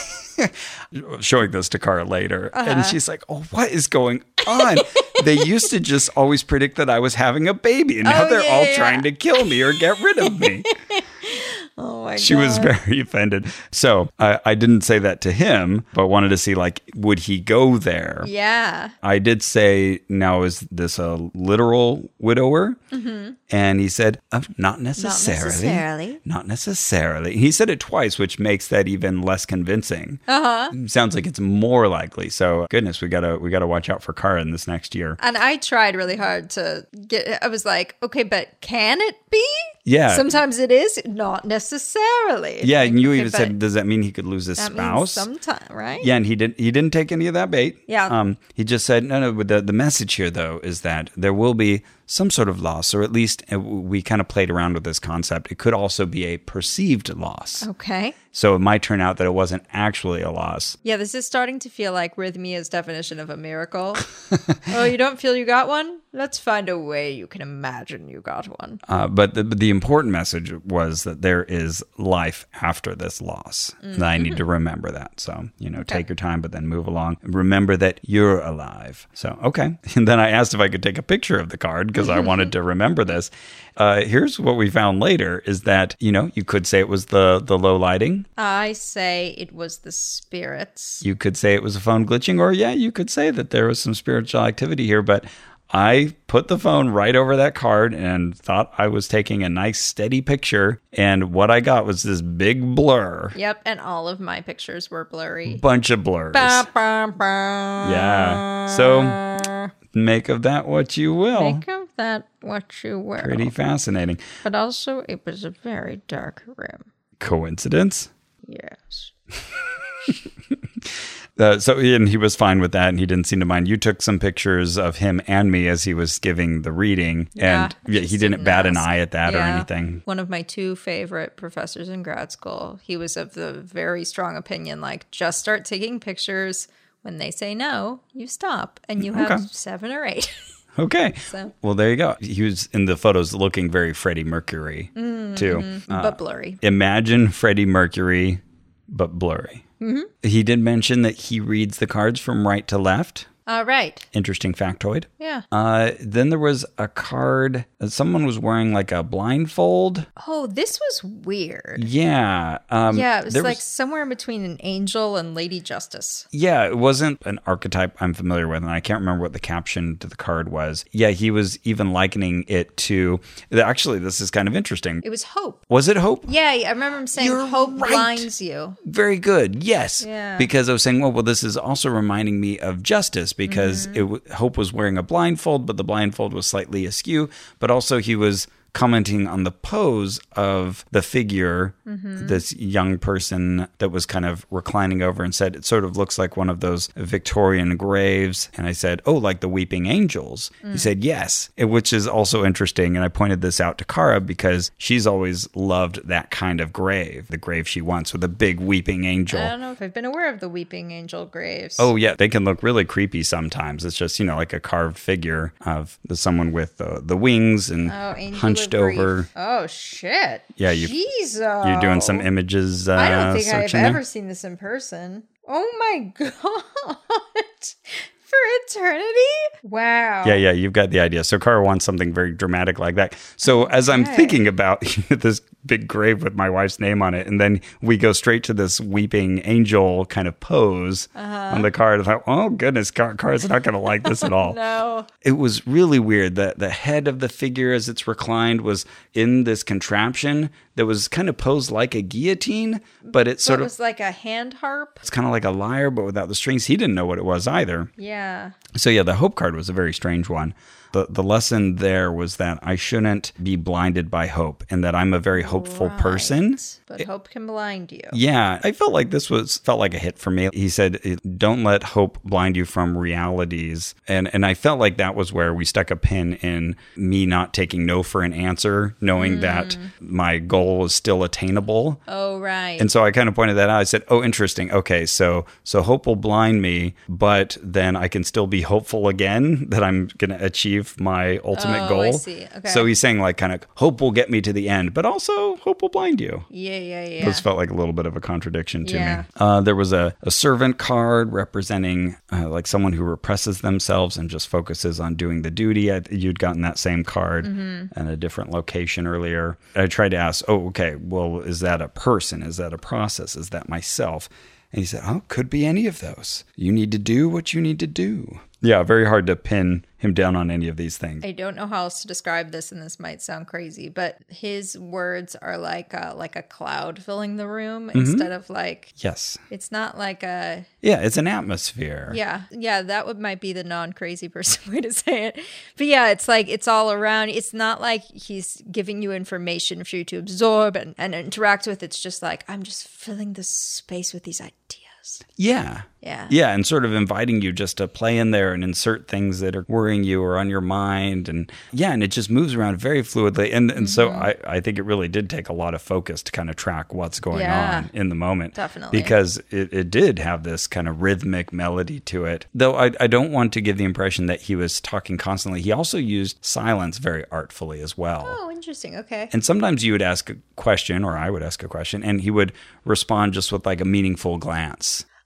Showing this to Cara later, and she's like, oh, what is going on? They used to just always predict that I was having a baby, and now they're all trying to kill me or get rid of me. Oh my God. She was very offended. So I didn't say that to him, but wanted to see, like, would he go there? Yeah. I did say, now, is this a literal widower? Mm-hmm. And he said, not necessarily. Not necessarily. He said it twice, which makes that even less convincing. Sounds like it's more likely. So, goodness, we gotta watch out for Cara in this next year. And I tried really hard to I was like, okay, but can it be? Yeah. Sometimes it is, not necessarily. Yeah, and you even said, does that mean he could lose his spouse? Sometime, right? Yeah, and he didn't take any of that bait. Yeah. He just said, no, the message here, though, is that there will be some sort of loss, or at least we kind of played around with this concept. It could also be a perceived loss. Okay. So it might turn out that it wasn't actually a loss. Yeah, this is starting to feel like Rhythmia's definition of a miracle. Oh, you don't feel you got one? Let's find a way you can imagine you got one. But the important message was that there is life after this loss. Mm-hmm. I need to remember that. So, take your time, but then move along. Remember that you're alive. So, okay. And then I asked if I could take a picture of the card, because because I wanted to remember this. Here's what we found later is that, you could say it was the low lighting. I say it was the spirits. You could say it was a phone glitching, or you could say that there was some spiritual activity here, but I put the phone right over that card and thought I was taking a nice steady picture, and what I got was this big blur. Yep, and all of my pictures were blurry. Bunch of blurs. Ba, ba, ba. Yeah. So make of that what you will. Make of that what you will. Pretty fascinating. But also, it was a very dark room. Coincidence? Yes. And he was fine with that, and he didn't seem to mind. You took some pictures of him and me as he was giving the reading, and he didn't bat an eye at that or anything. One of my two favorite professors in grad school, he was of the very strong opinion, like, just start taking pictures. When they say no, you stop, and you have 7 or 8. Okay. So. Well, there you go. He was in the photos looking very Freddie Mercury, too. But blurry. Imagine Freddie Mercury, but blurry. Mm-hmm. He did mention that he reads the cards from right to left. Right. Interesting factoid. Yeah. Then there was a card. Someone was wearing like a blindfold. Oh, this was weird. Yeah. It was like somewhere in between an angel and Lady Justice. Yeah, it wasn't an archetype I'm familiar with, and I can't remember what the caption to the card was. Yeah, he was even likening it to... Actually, this is kind of interesting. It was hope. Was it hope? Yeah, I remember him saying hope blinds you. Very good. Yes. Yeah. Because I was saying, well, this is also reminding me of Justice, because Hope was wearing a blindfold, but the blindfold was slightly askew. But also he was commenting on the pose of the figure, this young person that was kind of reclining over, and said, it sort of looks like one of those Victorian graves. And I said, oh, like the Weeping Angels? He said, yes, which is also interesting. And I pointed this out to Kara because she's always loved that kind of grave, the grave she wants with a big weeping angel. I don't know if I've been aware of the Weeping Angel graves. Oh, yeah. They can look really creepy sometimes. It's just, like a carved figure of someone with the wings and hunched over. Oh, shit. Yeah, you're doing some images. I don't think I've there. ever seen this in person. Oh my God. For eternity? Wow. Yeah, you've got the idea. So Kara wants something very dramatic like that. So as I'm thinking about this big grave with my wife's name on it, and then we go straight to this weeping angel kind of pose on the card, I thought, oh goodness, Kara's not going to like this at all. No. It was really weird that the head of the figure as it's reclined was in this contraption that was kind of posed like a guillotine, but it sort of was like a hand harp. It's kind of like a lyre, but without the strings. He didn't know what it was either. Yeah. So the hope card was a very strange one. The lesson there was that I shouldn't be blinded by hope, and that I'm a very hopeful person. But hope can blind you. Yeah, I felt like this felt like a hit for me. He said, don't let hope blind you from realities. And I felt like that was where we stuck a pin in me not taking no for an answer, knowing that my goal is still attainable. Oh, right. And so I kind of pointed that out. I said, oh, interesting. Okay, so hope will blind me, but then I can still be hopeful again that I'm going to achieve my ultimate goal. I see. Okay. So he's saying like kind of hope will get me to the end, but also hope will blind you. Yeah. This felt like a little bit of a contradiction to me. There was a servant card representing like someone who represses themselves and just focuses on doing the duty. You'd gotten that same card in a different location earlier. I tried to ask, well, is that a person? Is that a process? Is that myself? And he said, could be any of those. You need to do what you need to do. Yeah, very hard to pin him down on any of these things. I don't know how else to describe this, and this might sound crazy, but his words are like a cloud filling the room instead of like... Yes. It's not like a... Yeah, it's an atmosphere. Yeah, that might be the non-crazy person way to say it. But yeah, it's like it's all around. It's not like he's giving you information for you to absorb and interact with. It's just like, I'm just filling this space with these ideas. Yeah. Yeah, and sort of inviting you just to play in there and insert things that are worrying you or on your mind. And it just moves around very fluidly. And so I think it really did take a lot of focus to kind of track what's going on in the moment. Definitely. Because it did have this kind of rhythmic melody to it. Though I don't want to give the impression that he was talking constantly. He also used silence very artfully as well. Oh, interesting. Okay. And sometimes you would ask a question, or I would ask a question, and he would respond just with like a meaningful glance.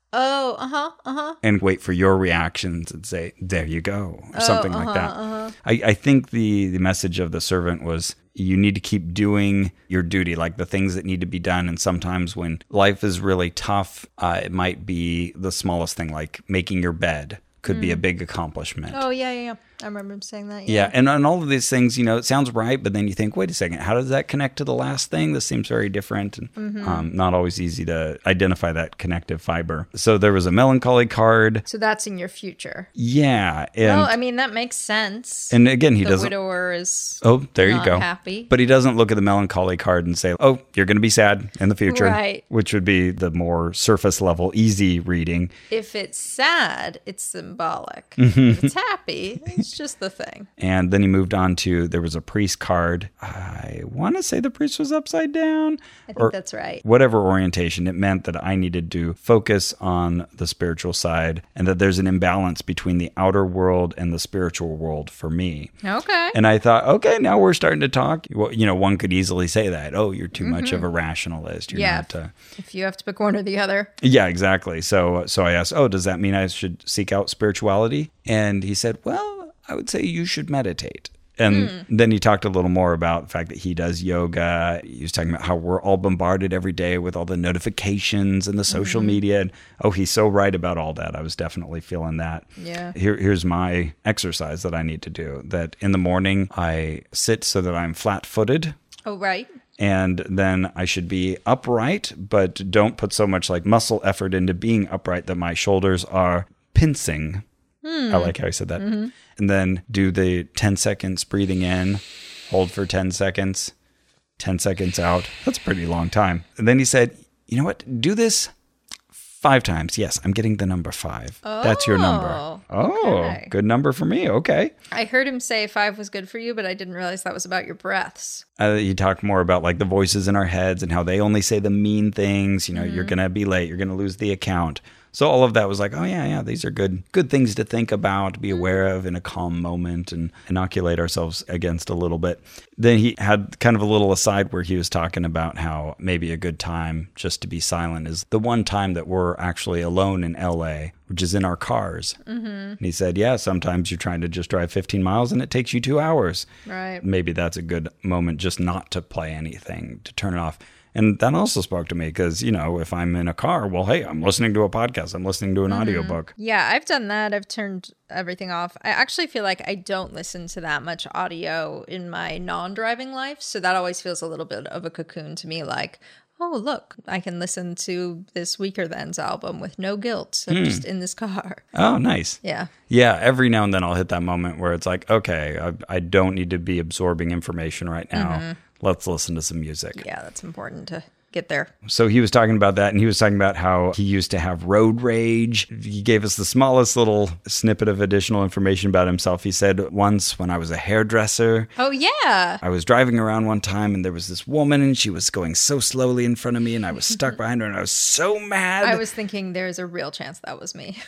and wait for your reactions and say, there you go, or something like that. I think the message of the servant was, you need to keep doing your duty, like the things that need to be done. And sometimes when life is really tough, it might be the smallest thing, like making your bed could be a big accomplishment. Oh, yeah. I remember him saying that. Yeah, and on all of these things, it sounds right, but then you think, wait a second, how does that connect to the last thing? This seems very different, and not always easy to identify that connective fiber. So there was a melancholy card. So that's in your future. Yeah. And, Well, I mean, that makes sense. and again, he The doesn't... widower is there you not go. happy. But he doesn't look at the melancholy card and say, oh, you're going to be sad in the future. Right. Which would be the more surface level, easy reading. If it's sad, it's symbolic. If it's happy, it's just the thing. And then he moved on to, there was a priest card. I want to say the priest was upside down. I think that's right. Whatever orientation, it meant that I needed to focus on the spiritual side and that there's an imbalance between the outer world and the spiritual world for me. Okay. And I thought, okay, now we're starting to talk. Well, one could easily say that. Oh, you're too much of a rationalist. You're Yeah. not... If you have to pick one or the other. Yeah, exactly. So I asked, oh, does that mean I should seek out spirituality? And he said, well, I would say you should meditate. And then he talked a little more about the fact that he does yoga. He was talking about how we're all bombarded every day with all the notifications and the social media. And he's so right about all that. I was definitely feeling that. Yeah. Here's my exercise that I need to do. That in the morning, I sit so that I'm flat-footed. Oh, right. And then I should be upright, but don't put so much like muscle effort into being upright that my shoulders are pincing. I like how he said that. And then do the 10 seconds breathing in, hold for 10 seconds, 10 seconds out. That's a pretty long time. And then he said, you know what? Do this 5 times. Yes, I'm getting the number 5. That's your number. Okay. Good number for me. Okay. I heard him say 5 was good for you, but I didn't realize that was about your breaths. He talked more about like the voices in our heads and how they only say the mean things. You're going to be late. You're going to lose the account. So all of that was like, oh, yeah, these are good things to think about, to be aware of in a calm moment and inoculate ourselves against a little bit. Then he had kind of a little aside where he was talking about how maybe a good time just to be silent is the one time that we're actually alone in LA, which is in our cars. And he said, yeah, sometimes you're trying to just drive 15 miles and it takes you 2 hours. Right. Maybe that's a good moment just not to play anything, to turn it off. And that also spoke to me because, if I'm in a car, well, hey, I'm listening to a podcast. I'm listening to an audiobook. Yeah, I've done that. I've turned everything off. I actually feel like I don't listen to that much audio in my non-driving life. So that always feels a little bit of a cocoon to me, like, oh, look, I can listen to this Weaker Thans album with no guilt. I'm just in this car. Oh, nice. Yeah. Yeah, every now and then I'll hit that moment where it's like, okay, I don't need to be absorbing information right now. Let's listen to some music. Yeah, that's important to get there. So he was talking about that, and he was talking about how he used to have road rage. He gave us the smallest little snippet of additional information about himself. He said, once when I was a hairdresser, Oh, yeah. I was driving around one time, and there was this woman, and she was going so slowly in front of me, and I was stuck behind her, and I was so mad. I was thinking there's a real chance that was me.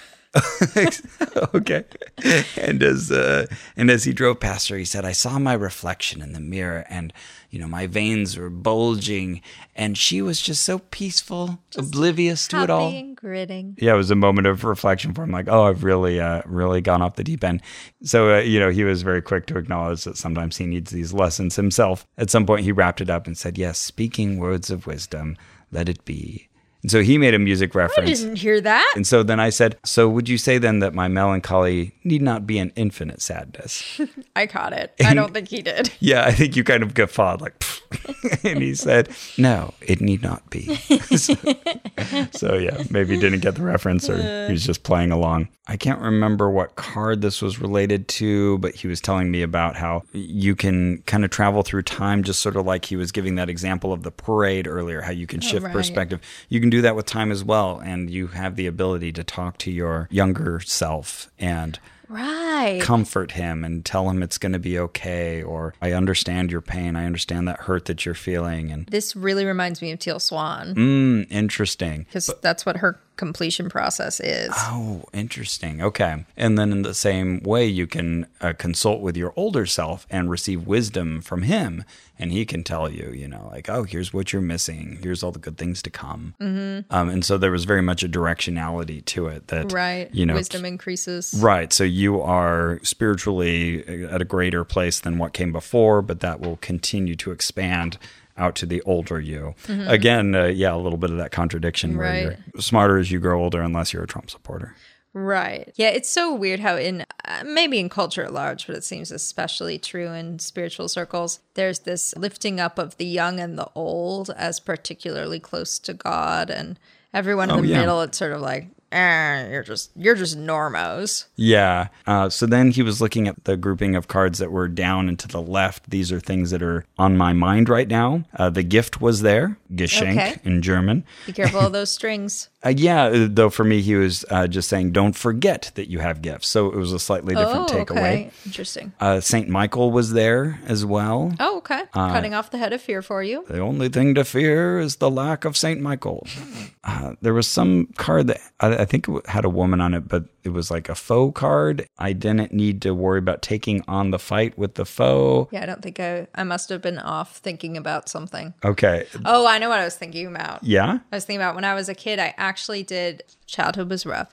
Okay. And as he drove past her, he said, I saw my reflection in the mirror and, my veins were bulging and she was just so peaceful, oblivious to it all. Happy and gritting. Yeah, it was a moment of reflection for him. Like, oh, I've really gone off the deep end. So, he was very quick to acknowledge that sometimes he needs these lessons himself. At some point, he wrapped it up and said, yes, speaking words of wisdom, let it be. And so he made a music I reference. didn't hear that. And so then I said, so would you say then that my melancholy need not be an infinite sadness? I caught it. I don't think he did. Yeah, I think you kind of guffawed like, and he said, no, it need not be. So yeah, maybe he didn't get the reference or he was just playing along. I can't remember what card this was related to, but he was telling me about how you can kind of travel through time, just sort of like he was giving that example of the parade earlier, how you can shift right. perspective. You can do that with time as well, and you have the ability to talk to your younger self and Right. comfort him and tell him it's going to be okay, or I understand your pain, I understand that hurt that you're feeling. And This really reminds me of Teal Swan interesting. because that's what her completion process is. Oh, interesting. Okay. And then in the same way, you can consult with your older self and receive wisdom from him. And he can tell you, like, oh, here's what you're missing. Here's all the good things to come. Mm-hmm. And so there was very much a directionality to it that, right. Wisdom increases. Right. So you are spiritually at a greater place than what came before, but that will continue to expand out to the older you. Mm-hmm. Again, a little bit of that contradiction where you're smarter as you grow older unless you're a Trump supporter. Right. Yeah, it's so weird how maybe in culture at large, but it seems especially true in spiritual circles, there's this lifting up of the young and the old as particularly close to God, and everyone in the middle, it's sort of like, you're just normos. Yeah. So then he was looking at the grouping of cards that were down and to the left. These are things that are on my mind right now. The gift was there, Geschenk in German. Be careful of those strings. Though for me, he was just saying, don't forget that you have gifts. So it was a slightly different takeaway. Okay. Interesting. Saint Michael was there as well. Oh, okay. Cutting off the head of fear for you. The only thing to fear is the lack of Saint Michael. There was some card that I think it had a woman on it, but it was like a foe card. I didn't need to worry about taking on the fight with the foe. Yeah, I don't think I must have been off thinking about something. Okay. Oh, I know what I was thinking about. Yeah? I was thinking about when I was a kid, I actually did, childhood was rough.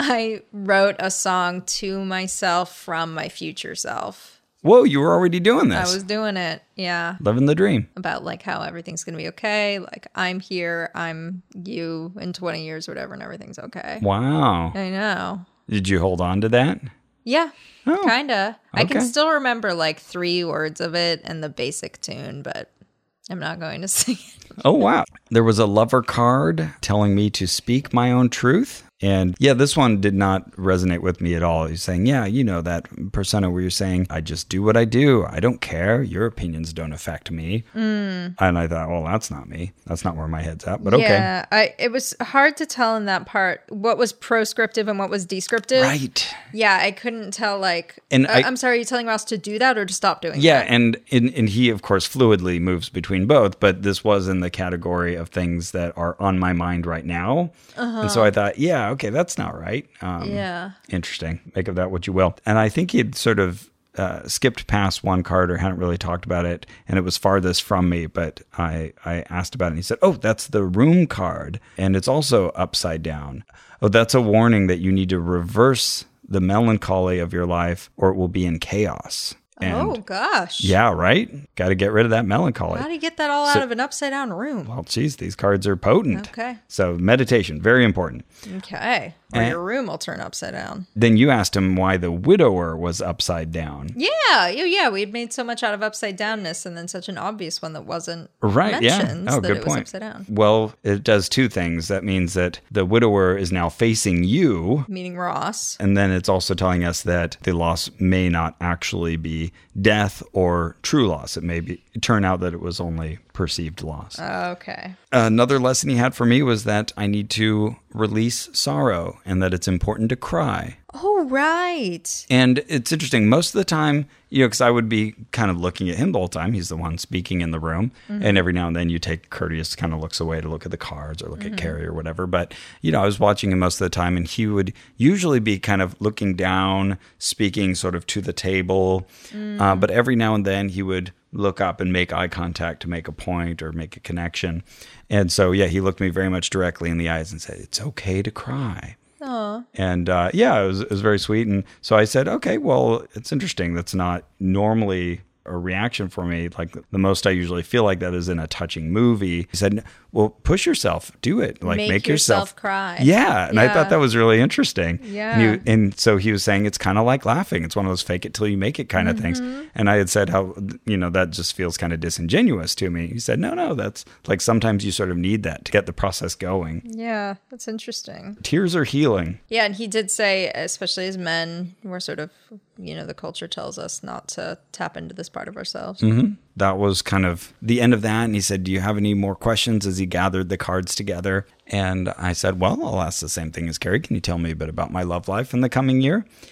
I wrote a song to myself from my future self. Whoa, you were already doing this. I was doing it, yeah. Living the dream. About like how everything's going to be okay. Like I'm here, I'm you in 20 years or whatever, and everything's okay. Wow. I know. Did you hold on to that? Yeah, kind of. Okay. I can still remember like 3 words of it and the basic tune, but I'm not going to sing it. Oh, wow. There was a lover card telling me to speak my own truth. And this one did not resonate with me at all. He's saying, that persona where you're saying, I just do what I do. I don't care. Your opinions don't affect me. And I thought, well, that's not me. That's not where my head's at, but okay. Yeah, it was hard to tell in that part what was proscriptive and what was descriptive. Right. Yeah, I couldn't tell And I'm sorry, are you telling Ross to do that or to stop doing that? Yeah, and he, of course, fluidly moves between both, but this was in the category of things that are on my mind right now. And so I thought, okay, that's not right. Interesting. Make of that what you will. And I think he'd sort of skipped past one card or hadn't really talked about it, and it was farthest from me, but I asked about it, and he said, oh, that's the room card, and it's also upside down. Oh, that's a warning that you need to reverse the melancholy of your life, or it will be in chaos. And oh, gosh. Yeah, right? Got to get rid of that melancholy. How do you get that all out of an upside-down room? Well, geez, these cards are potent. Okay. So meditation, very important. Okay. Or your room will turn upside down. Then you asked him why the widower was upside down. Yeah. We had made so much out of upside downness, and then such an obvious one that wasn't mentioned Oh, that good it point. was upside down. Well, it does 2 things. That means that the widower is now facing you. Meaning Ross. And then it's also telling us that the loss may not actually be death or true loss. It may turn out that it was only perceived loss. Okay. Another lesson he had for me was that I need to release sorrow and that it's important to cry. Oh, right. And it's interesting. Most of the time, because I would be kind of looking at him the whole time. He's the one speaking in the room. Mm-hmm. And every now and then you take courteous kind of looks away to look at the cards or look at Carrie or whatever. But, I was watching him most of the time, and he would usually be kind of looking down, speaking sort of to the table. But every now and then he would look up and make eye contact to make a point or make a connection. And so, he looked me very much directly in the eyes and said, it's okay to cry. Aww. And it was very sweet. And so I said, okay, well, it's interesting. That's not normally a reaction for me. Like the most I usually feel like that is in a touching movie. He said, well, push yourself, do it. Like make yourself cry. Yeah. And I thought that was really interesting. Yeah. And so he was saying, it's kind of like laughing. It's one of those fake it till you make it kind of things. And I had said how, that just feels kind of disingenuous to me. He said, no, that's like sometimes you sort of need that to get the process going. Yeah. That's interesting. Tears are healing. Yeah. And he did say, especially as men, we're sort of, the culture tells us not to tap into this part of ourselves. Mm-hmm. That was kind of the end of that. And he said, do you have any more questions as he gathered the cards together? And I said, well, I'll ask the same thing as Carrie. Can you tell me a bit about my love life in the coming year? Mm-hmm.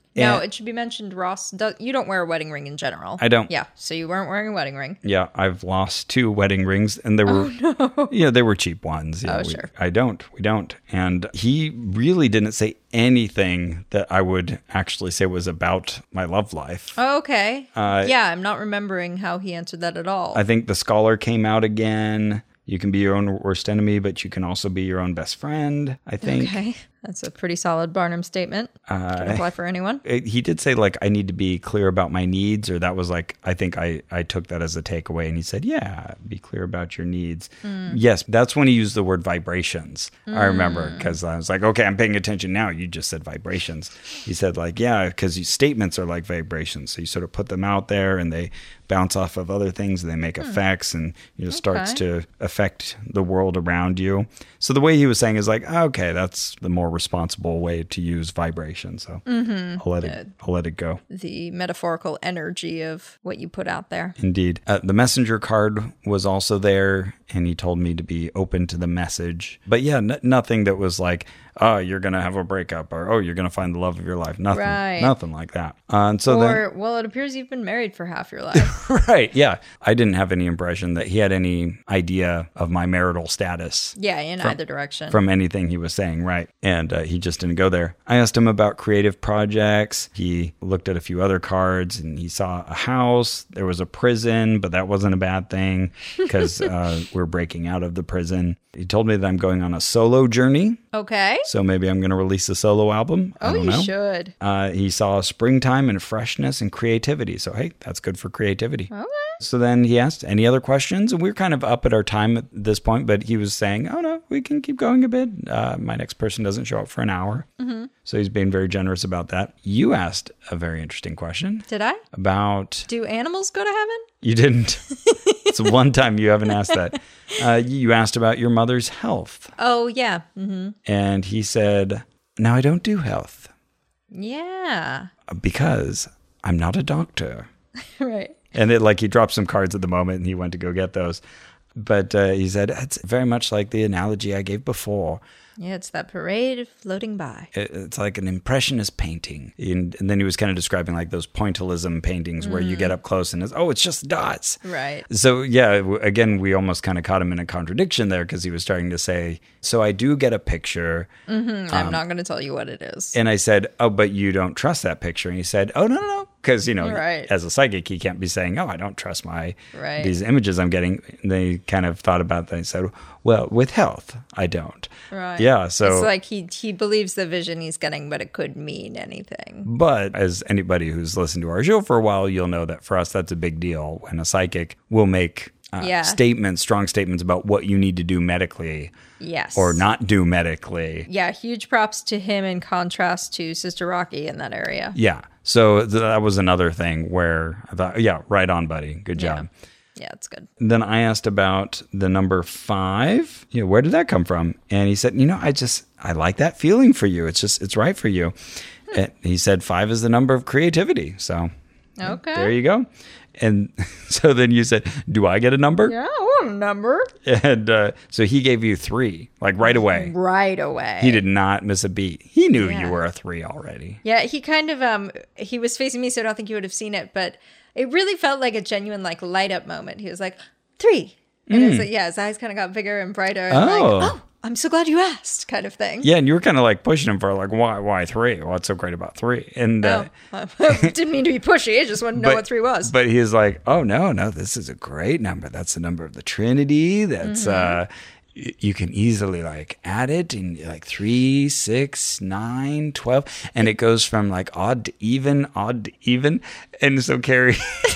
Now, And- it should be mentioned, Ross, you don't wear a wedding ring in general. I don't. Yeah, so you weren't wearing a wedding ring. Yeah, I've lost 2 wedding rings, and they were, they were cheap ones. Yeah, Sure. We don't. And he really didn't say anything that I would actually say was about my love life. Oh, okay. Yeah, I'm not remembering how he answered that at all. I think the scholar came out again. You can be your own worst enemy, but you can also be your own best friend, I think. Okay, that's a pretty solid Barnum statement. Can apply for anyone. He did say, like, I need to be clear about my needs, or that was like, I think I took that as a takeaway. And he said, yeah, be clear about your needs. Yes, that's when he used the word vibrations. I remember, because I was like, okay, I'm paying attention now. You just said vibrations. He said, like, yeah, because statements are like vibrations. So you sort of put them out there and they bounce off of other things and they make effects, and starts to affect the world around you. So the way he was saying is like, okay, that's the more responsible way to use vibration. So I'll let it go. The metaphorical energy of what you put out there. Indeed. The messenger card was also there, and he told me to be open to the message. But yeah, nothing that was like, oh, you're going to have a breakup, or, oh, you're going to find the love of your life. Nothing like that. And so well, it appears you've been married for half your life. Right, yeah. I didn't have any impression that he had any idea of my marital status. Yeah, in either direction. From anything he was saying, right. And he just didn't go there. I asked him about creative projects. He looked at a few other cards, and he saw a house. There was a prison, but that wasn't a bad thing, because we're breaking out of the prison. He told me that I'm going on a solo journey. Okay. So maybe I'm going to release a solo album. I don't know. You should. He saw springtime and freshness and creativity. So, hey, that's good for creativity. Okay. So then he asked, any other questions? And we were kind of up at our time at this point, but he was saying, oh, no, we can keep going a bit. My next person doesn't show up for an hour. Mm-hmm. So he's being very generous about that. You asked a very interesting question. Did I? About... Do animals go to heaven? You didn't. It's one time you haven't asked that. You asked about your mother's health. Oh, yeah. Mm-hmm. And he said, now I don't do health. Yeah. Because I'm not a doctor. Right. And he dropped some cards at the moment, and he went to go get those. But he said, it's very much like the analogy I gave before. Yeah, it's that parade floating by. It's like an impressionist painting. And then he was kind of describing like those pointillism paintings where you get up close and it's just dots. Right. So yeah, again, we almost kind of caught him in a contradiction there, because he was starting to say, so I do get a picture. Mm-hmm. I'm not going to tell you what it is. And I said, oh, but you don't trust that picture. And he said, oh, no. Because, right. As a psychic, he can't be saying, oh, I don't trust right. these images I'm getting. And they kind of thought about that and said, well, with health, I don't. Right. Yeah, so... It's like he believes the vision he's getting, but it could mean anything. But as anybody who's listened to our show for a while, you'll know that for us, that's a big deal when a psychic will make strong statements about what you need to do medically. Yes. Or not do medically. Yeah, huge props to him in contrast to Sister Rocky in that area. Yeah. So that was another thing where I thought, yeah, right on, buddy. Good job. Yeah, it's good. Then I asked about the number 5. Where did that come from? And he said, I like that feeling for you. It's right for you. And he said 5 is the number of creativity. So okay. There you go. And so then you said, do I get a number? Yeah, I want a number. And so he gave you 3, like right away. Right away. He did not miss a beat. He knew you were a 3 already. Yeah, he kind of, he was facing me, so I don't think you would have seen it, but it really felt like a genuine light up moment. He was like, 3. And it's his eyes kind of got bigger and brighter. And I'm so glad you asked, kind of thing. Yeah, and you were kind of pushing him for why 3? What's so great about 3? And didn't mean to be pushy. I just wanted to know what 3 was. But he was like, oh, no, this is a great number. That's the number of the Trinity. That's you can easily like add it in like 3, 6, 9, 12, and it goes from like odd to even. And so Carrie,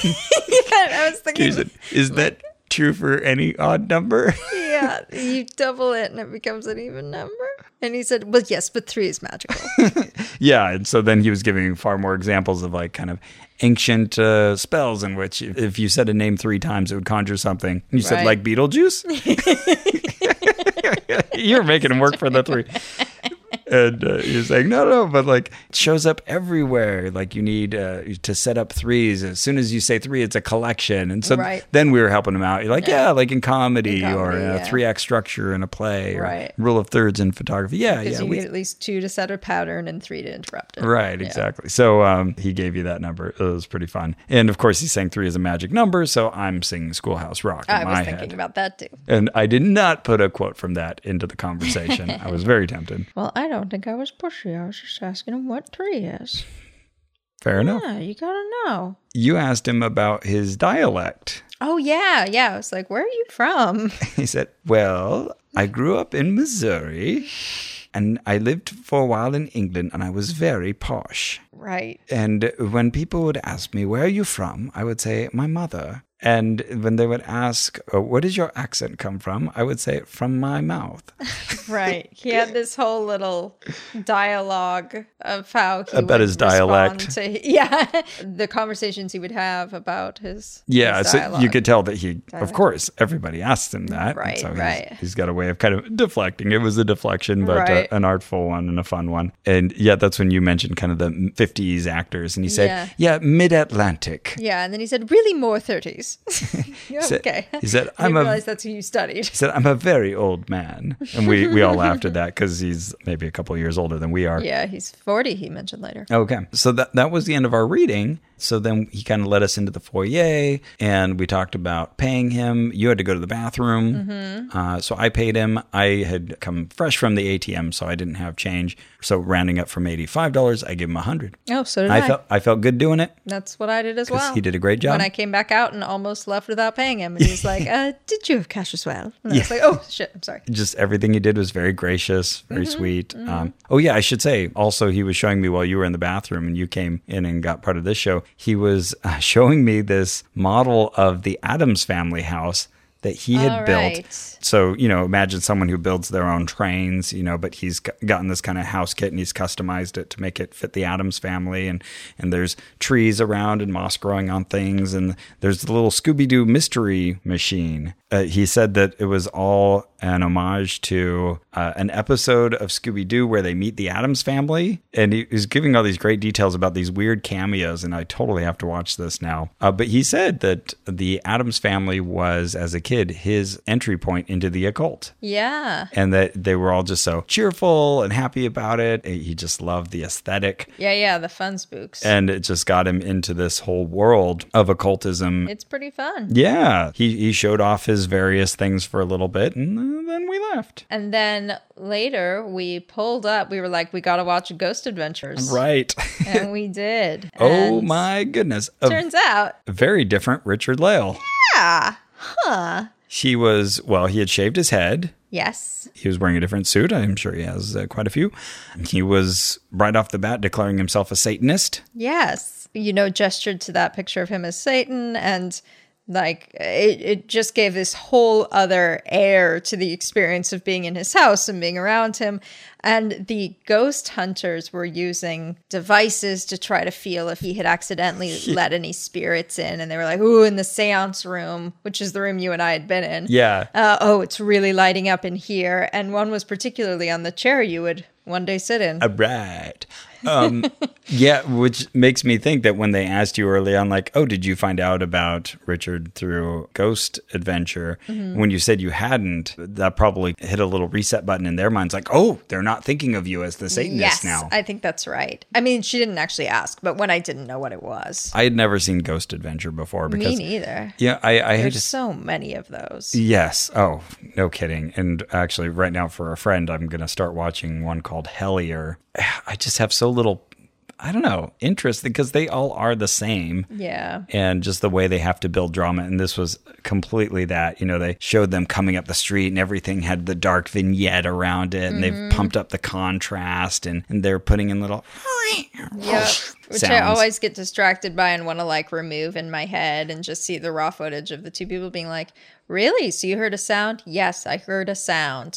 I was thinking, is that true for any odd number? Yeah, you double it and it becomes an even number. And he said, well, yes, but 3 is magical. Yeah, and so then he was giving far more examples of like kind of ancient spells in which if you said a name 3 times, it would conjure something. You said like Beetlejuice? You're making him work for the 3. And he's like, no, but like it shows up everywhere. Like you need to set up threes. As soon as you say three, it's a collection. And so then we were helping him out. You're like, like in comedy or a 3-act structure in a play or rule of thirds in photography. Because you need at least 2 to set a pattern and 3 to interrupt it. Right, exactly. So he gave you that number. It was pretty fun. And of course, he's saying 3 is a magic number. So I'm singing Schoolhouse Rock in my head. I was thinking about that too. And I did not put a quote from that into the conversation. I was very tempted. Well, I don't think I was pushy. I was just asking him what 3 is. Fair enough. Yeah, you gotta know. You asked him about his dialect. Oh, yeah. I was like, where are you from? He said, well, I grew up in Missouri and I lived for a while in England and I was very posh. Right. And when people would ask me, where are you from? I would say, my mother. And when they would ask, where does your accent come from? I would say, from my mouth. Right. He had this whole little dialogue of how he about would his dialect. The conversations he would have about his his dialogue. So you could tell that of course, everybody asked him that. Right, so right. He's got a way of kind of deflecting. It was a deflection, but an artful one and a fun one. And that's when you mentioned kind of the 50s actors. And he said, mid-Atlantic. Yeah, and then he said, really more 30s. Okay. He said, I realized that's who you studied. He said, I'm a very old man. And we all laughed at that because he's maybe a couple of years older than we are. Yeah, he's 40, he mentioned later. Okay. So that was the end of our reading. So then he kind of led us into the foyer and we talked about paying him. You had to go to the bathroom. Mm-hmm. So I paid him. I had come fresh from the ATM, so I didn't have change. So rounding up from $85, I gave him $100. Oh, so did I. I felt good doing it. That's what I did as well. He did a great job. When I came back out and almost left without paying him. And he's like, did you have cash as well? And I was like, oh, shit, I'm sorry. Just everything he did was very gracious, very sweet. Mm-hmm. I should say, also, he was showing me while you were in the bathroom and you came in and got part of this show, he was showing me this model of the Addams Family house that he had built. So, imagine someone who builds their own trains, but he's gotten this kind of house kit and he's customized it to make it fit the Addams family. And there's trees around and moss growing on things. And there's the little Scooby-Doo mystery machine. He said that it was all an homage to an episode of Scooby-Doo where they meet the Addams family. And he was giving all these great details about these weird cameos. And I totally have to watch this now. But he said that the Addams family was, as a kid, his entry point into the occult. Yeah. And that they were all just so cheerful and happy about it. He just loved the aesthetic. Yeah, the fun spooks. And it just got him into this whole world of occultism. It's pretty fun. Yeah. He showed off his various things for a little bit and then we left. And then later we pulled up. We were like, we got to watch Ghost Adventures. Right. And we did. Oh my goodness. Turns out. A very different Richard Lale. Yeah. Huh. He had shaved his head. Yes. He was wearing a different suit. I'm sure he has quite a few. He was right off the bat declaring himself a Satanist. Yes. Gestured to that picture of him as Satan and it just gave this whole other air to the experience of being in his house and being around him. And the ghost hunters were using devices to try to feel if he had accidentally let any spirits in. And they were like, ooh, in the seance room, which is the room you and I had been in. Yeah. It's really lighting up in here. And one was particularly on the chair you would one day sit in. Right. Which makes me think that when they asked you early on, like, oh, did you find out about Richard through Ghost Adventure? Mm-hmm. When you said you hadn't, that probably hit a little reset button in their minds. Like, oh, they're not thinking of you as the Satanist now. Yes, I think that's right. I mean, she didn't actually ask, but when I didn't know what it was. I had never seen Ghost Adventure before. Because, me neither. Yeah, There's so many of those. Yes. Oh, no kidding. And actually, right now for a friend, I'm going to start watching one called Hellier. I just have so little, I don't know, interest because they all are the same. Yeah. And just the way they have to build drama. And this was completely that. They showed them coming up the street and everything had the dark vignette around it. And they've pumped up the contrast and they're putting in little which sounds. I always get distracted by and want to remove in my head and just see the raw footage of the two people being like, really? So you heard a sound? Yes, I heard a sound.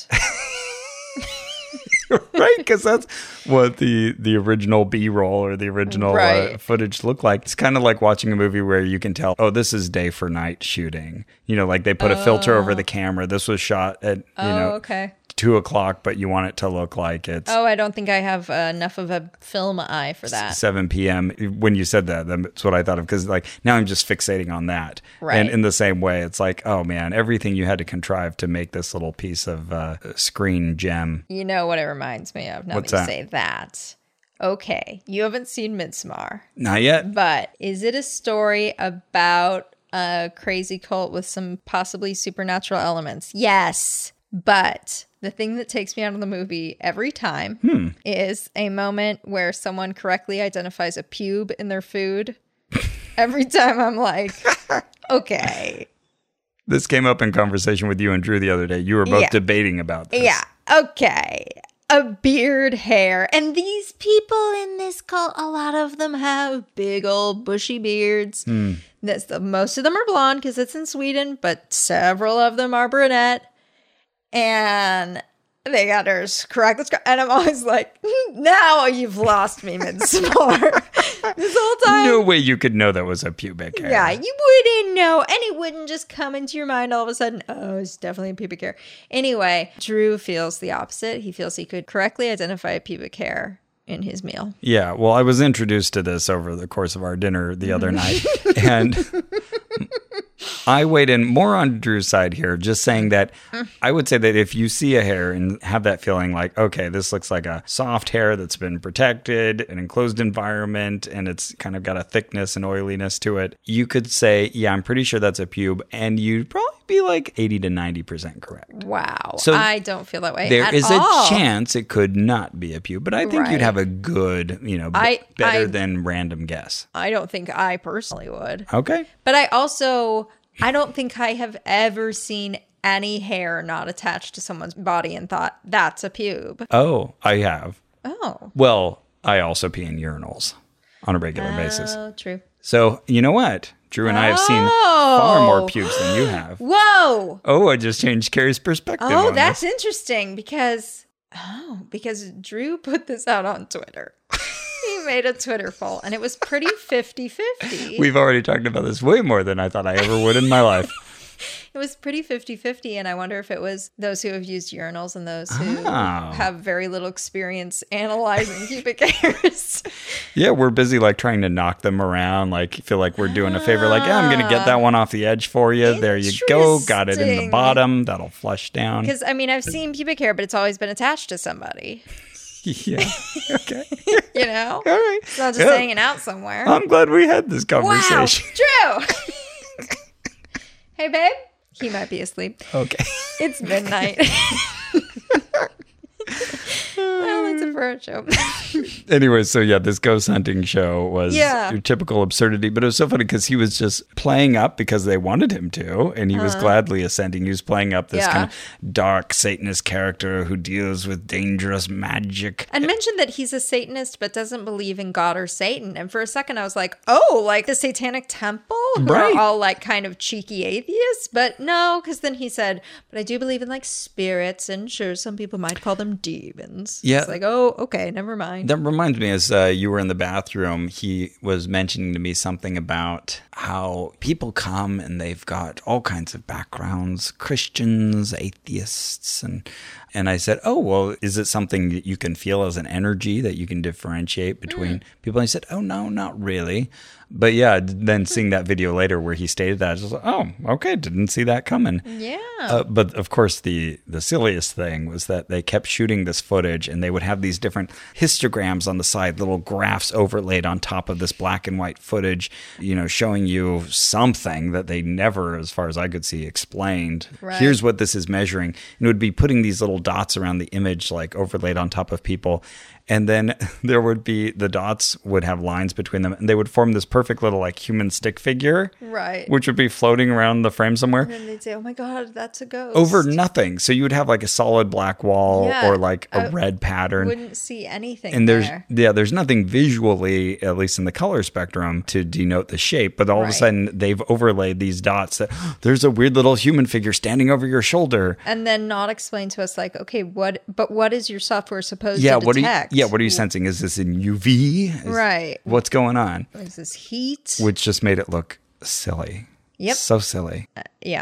Right, because that's what the original B-roll or the original footage looked like. It's kind of like watching a movie where you can tell, oh, this is day for night shooting. They put a filter over the camera. This was shot at, okay. 2 o'clock, but you want it to look like it's Oh, I don't think I have enough of a film eye for that. 7 p.m. When you said that, that's what I thought of, because like now I'm just fixating on that. Right. And in the same way, it's like, oh man, everything you had to contrive to make this little piece of screen gem. You know what it reminds me of? Now What's that you that? say that. Okay, you haven't seen Midsommar, Not yet. but is it a story about a crazy cult with some possibly supernatural elements? Yes, but the thing that takes me out of the movie every time is a moment where someone correctly identifies a pube in their food. Every time I'm like, okay. This came up in conversation with you and Drew the other day. You were both Yeah. debating about this. Yeah, okay. A beard hair. And these people in this cult, a lot of them have big old bushy beards. Most of them are blonde because it's in Sweden, but several of them are brunette. And they got theirs correct. And I'm always like, now you've lost me, Midsommar. This whole time. No way you could know that was a pubic hair. Yeah, you wouldn't know. And it wouldn't just come into your mind all of a sudden, oh, it's definitely a pubic hair. Anyway, Drew feels the opposite. He feels he could correctly identify a pubic hair in his meal. Yeah, well, I was introduced to this over the course of our dinner the other night, and I weighed in more on Drew's side here, just saying that I would say that if you see a hair and have that feeling like, okay, this looks like a soft hair that's been protected, an enclosed environment, and it's kind of got a thickness and oiliness to it, you could say, yeah, I'm pretty sure that's a pube, and you'd probably be like 80 to 90% correct. Wow. So I don't feel that way There at is all. a chance it could not be a pube, but I think Right. you'd have a good, better than random guess. I don't think I personally would. Okay. But I don't think I have ever seen any hair not attached to someone's body and thought, that's a pube. Oh, I have. Oh. Well, I also pee in urinals on a regular basis. Oh, true. So, you know what? Drew and I have seen far more pubes than you have. Whoa. Oh, I just changed Carrie's perspective. Oh, on that's this. interesting because Drew put this out on Twitter. He made a Twitter poll and it was pretty 50-50. We've already talked about this way more than I thought I ever would in my life. It was pretty 50-50, and I wonder if it was those who have used urinals and those who Oh. have very little experience analyzing pubic hairs. Yeah, we're busy like trying to knock them around, like feel like we're doing a favor, like, yeah, I'm going to get that one off the edge for you. There you go. Got it in the Interesting. bottom. That'll flush down. Because, I've seen pubic hair, but it's always been attached to somebody. Yeah. Okay. You know? All right. It's not just Yeah. hanging out somewhere. I'm glad we had this Wow, conversation. Drew! Hey, babe. He might be asleep. Okay. It's midnight. Well, it's a bird show. Anyway, so yeah, this ghost hunting show was Yeah. your typical absurdity, but it was so funny because he was just playing up because they wanted him to, and he was gladly ascending. He was playing up this Yeah. kind of dark Satanist character who deals with dangerous magic. And mentioned that he's a Satanist but doesn't believe in God or Satan. And for a second I was like, oh, like the Satanic Temple? Who Right. are all like kind of cheeky atheists? But no, because then he said, but I do believe in like spirits, and sure, some people might call them demons. Yeah. It's like, oh, okay, never mind. That reminds me, as you were in the bathroom, he was mentioning to me something about how people come and they've got all kinds of backgrounds, Christians, atheists, and I said, oh, well, is it something that you can feel as an energy that you can differentiate between people? And he said, oh, no, not really. But yeah, then seeing that video later where he stated that, I was like, oh, okay, didn't see that coming. Yeah. But of course, the silliest thing was that they kept shooting this footage and they would have these different histograms on the side, little graphs overlaid on top of this black and white footage, showing you something that they never, as far as I could see, explained. Right. Here's what this is measuring. And it would be putting these little dots around the image, like overlaid on top of people. And then there would be, the dots would have lines between them, and they would form this perfect little like human stick figure. Right. Which would be floating around the frame somewhere. And then they'd say, oh my God, that's a ghost. Over nothing. So you would have like a solid black wall Yeah, or like a red pattern. Wouldn't see anything And there. there's nothing visually, at least in the color spectrum, to denote the shape. But all of a Right. sudden, they've overlaid these dots that there's a weird little human figure standing over your shoulder. And then not explain to us like, okay, what is your software supposed Yeah, to what detect? are you sensing? Is this in UV? Right. What's going on? Is this heat? Which just made it look silly. Yep. So silly. Yeah.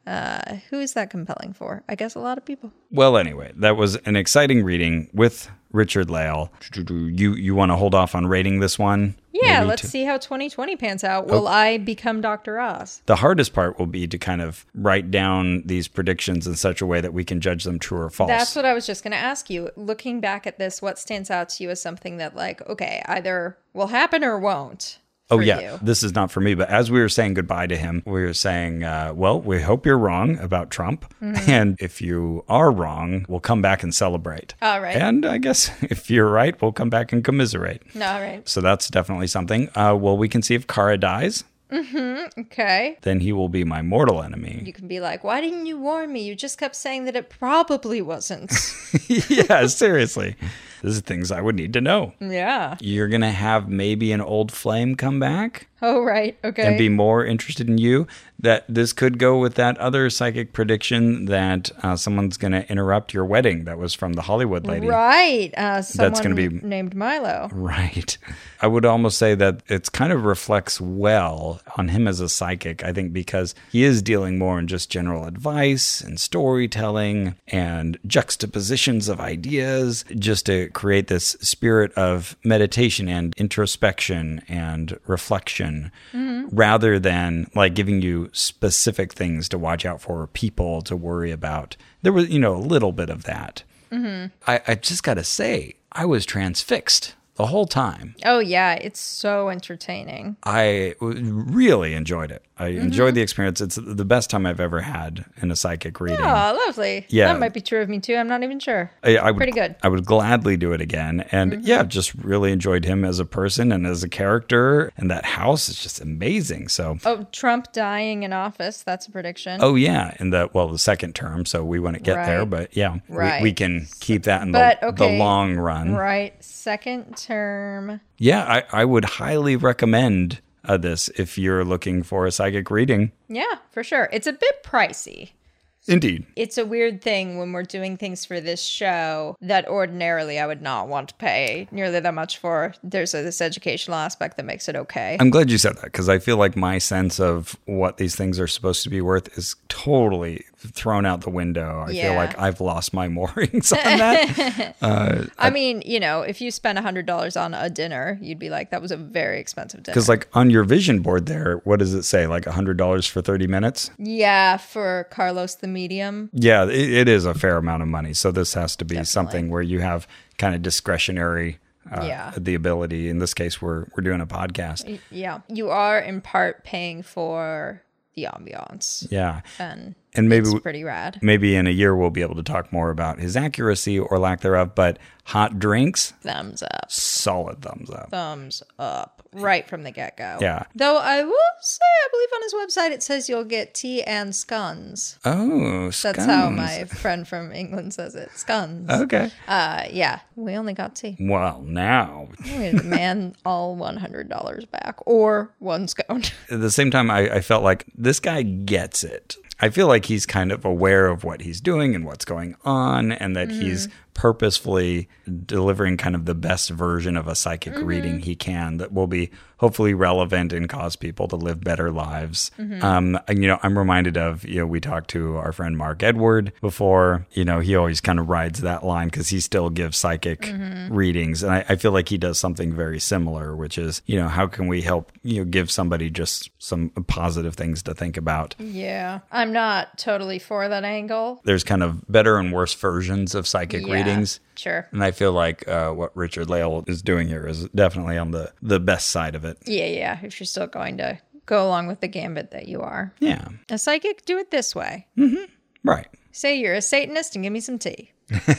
Who is that compelling for? I guess a lot of people. Well, anyway, that was an exciting reading with Richard Lale. You want to hold off on rating this one? Yeah, Maybe let's see how 2020 pans out. Will I become Dr. Oz? The hardest part will be to kind of write down these predictions in such a way that we can judge them true or false. That's what I was just going to ask you. Looking back at this, what stands out to you as something that, like, okay, either will happen or won't? Oh, yeah. You? This is not for me. But as we were saying goodbye to him, we were saying, well, we hope you're wrong about Trump. Mm-hmm. And if you are wrong, we'll come back and celebrate. All right. And I guess if you're right, we'll come back and commiserate. All right. So that's definitely something. Well, we can see if Kara dies. Mm-hmm. Okay. Then he will be my mortal enemy. You can be like, why didn't you warn me? You just kept saying that it probably wasn't. Yeah, seriously. This is things I would need to know. Yeah. You're going to have maybe an old flame come back. Oh, right. Okay. And be more interested in you. That this could go with that other psychic prediction that someone's going to interrupt your wedding. That was from the Hollywood lady. Right. Someone That's going to be named Milo. Right. I would almost say that it's kind of reflects well on him as a psychic, I think, because he is dealing more in just general advice and storytelling and juxtapositions of ideas, just to create this spirit of meditation and introspection and reflection, rather than like giving you specific things to watch out for, people to worry about. There was, a little bit of that. Mm-hmm. I just got to say, I was transfixed the whole time. Oh, yeah. It's so entertaining. I really enjoyed it. I enjoyed the experience. It's the best time I've ever had in a psychic reading. Oh, lovely. Yeah. That might be true of me, too. I'm not even sure. I would, Pretty good. I would gladly do it again. And yeah, just really enjoyed him as a person and as a character. And that house is just amazing. So. Oh, Trump dying in office. That's a prediction. Oh, yeah. In the second term. So we wouldn't get there. But yeah, we can keep that in the long run. Right. Second term. Yeah, I would highly recommend this if you're looking for a psychic reading. Yeah, for sure. It's a bit pricey. Indeed. It's a weird thing when we're doing things for this show that ordinarily I would not want to pay nearly that much for. There's this educational aspect that makes it okay. I'm glad you said that, because I feel like my sense of what these things are supposed to be worth is totally thrown out the window. I feel like I've lost my moorings on that. I mean, if you spend $100 on a dinner, you'd be like, that was a very expensive dinner. Because like on your vision board there, what does it say? Like $100 for 30 minutes? Yeah, for Carlos the Medium. Yeah, it is a fair amount of money. So this has to be something where you have kind of discretionary the ability. In this case, we're doing a podcast. Yeah. You are in part paying for the ambiance. Yeah. And maybe it's pretty rad. Maybe in a year we'll be able to talk more about his accuracy or lack thereof, but hot drinks, thumbs up. Solid thumbs up. Thumbs up. Right from the get-go. Yeah. Though I will say, I believe on his website it says you'll get tea and scones. Oh, scones. That's how my friend from England says it. Scones. Okay. Yeah. We only got tea. Well, now. I'm going to demand all $100 back or one scone. At the same time, I felt like this guy gets it. I feel like he's kind of aware of what he's doing and what's going on, and that he's purposefully delivering kind of the best version of a psychic reading he can that will be hopefully relevant and cause people to live better lives. I'm reminded of, we talked to our friend Mark Edward before. He always kind of rides that line because he still gives psychic readings. And I feel like he does something very similar, which is, how can we help, give somebody just some positive things to think about? Yeah. I'm not totally for that angle. There's kind of better and worse versions of psychic readings. Sure. And I feel like what Richard Lale is doing here is definitely on the best side of it. Yeah. If you're still going to go along with the gambit that you are. Yeah. A psychic, do it this way. Right. Say you're a Satanist and give me some tea.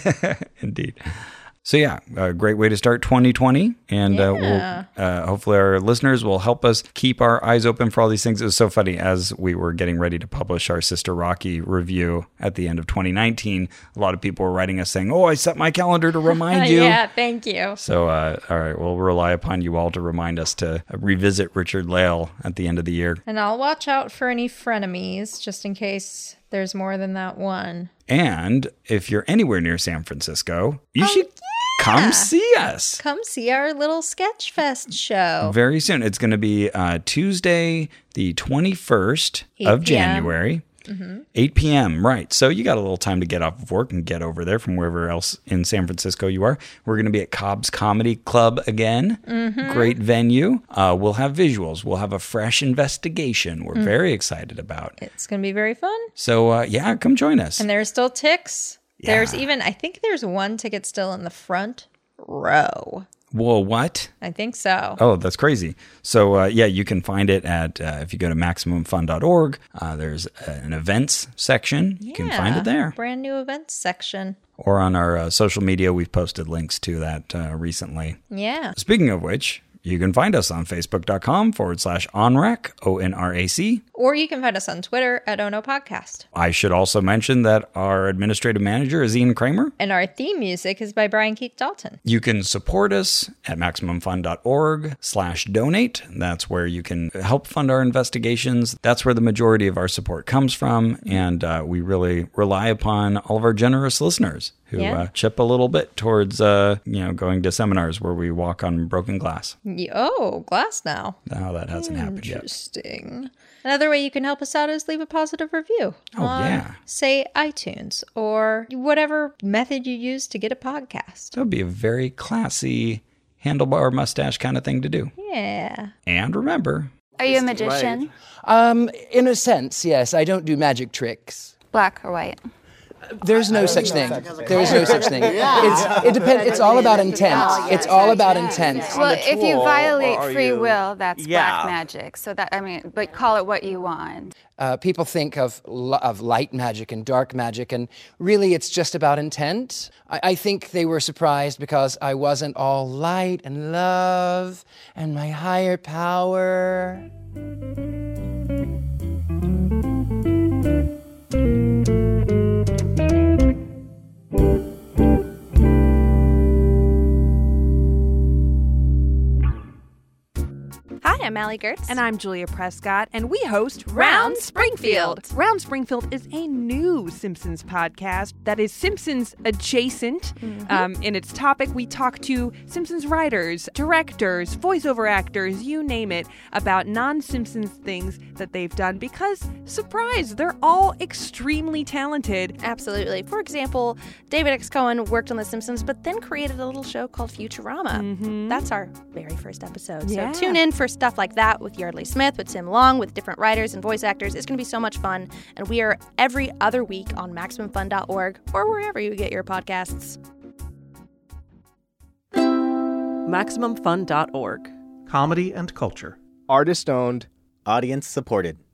Indeed. So yeah, a great way to start 2020. And we'll, hopefully our listeners will help us keep our eyes open for all these things. It was so funny as we were getting ready to publish our Sister Rocky review at the end of 2019. A lot of people were writing us saying, I set my calendar to remind you. Yeah, thank you. So, all right, we'll rely upon you all to remind us to revisit Richard Lale at the end of the year. And I'll watch out for any frenemies just in case there's more than that one. And if you're anywhere near San Francisco, you should come see us. Come see our little Sketchfest show. Very soon. It's going to be Tuesday, the 21st of January. 8 p.m., right. So you got a little time to get off of work and get over there from wherever else in San Francisco you are. We're going to be at Cobb's Comedy Club again. Great venue. We'll have visuals. We'll have a fresh investigation we're very excited about. It's going to be very fun. So, yeah, come join us. And there's still ticks. Yeah. There's even, I think there's one ticket still in the front row. Whoa, what? I think so. Oh, that's crazy. So, yeah, you can find it at, if you go to MaximumFun.org, there's an events section. You can find it there. Brand new events section. Or on our social media, we've posted links to that recently. Yeah. Speaking of which, you can find us on Facebook.com/ONRAC, ONRAC. Or you can find us on Twitter at Ono Podcast. I should also mention that our administrative manager is Ian Kramer. And our theme music is by Brian Keith Dalton. You can support us at MaximumFun.org/donate. That's where you can help fund our investigations. That's where the majority of our support comes from. And we really rely upon all of our generous listeners who chip a little bit towards, going to seminars where we walk on broken glass. Oh, glass now. No, that hasn't happened yet. Interesting. Another way you can help us out is leave a positive review. Say iTunes or whatever method you use to get a podcast. That would be a very classy handlebar mustache kind of thing to do. Yeah. And remember... Are you a magician? In a sense, yes. I don't do magic tricks. Black or white? There's no such thing. There is no such thing. It depends. It's all about intent. It's all about intent. Well, if you violate free will, that's black magic. So that, but call it what you want. People think of light magic and dark magic, and really it's just about intent. I think they were surprised because I wasn't all light and love and my higher power. Hi, I'm Allie Gertz. And I'm Julia Prescott, and we host Round Springfield. Round Springfield is a new Simpsons podcast that is Simpsons adjacent. In its topic, we talk to Simpsons writers, directors, voiceover actors, you name it, about non-Simpsons things that they've done because, surprise, they're all extremely talented. Absolutely. For example, David X. Cohen worked on The Simpsons, but then created a little show called Futurama. That's our very first episode. So tune in for stuff like that with Yardley Smith, with Tim Long, with different writers and voice actors. It's going to be so much fun. And we are every other week on MaximumFun.org or wherever you get your podcasts. MaximumFun.org. Comedy and culture. Artist-owned. Audience-supported.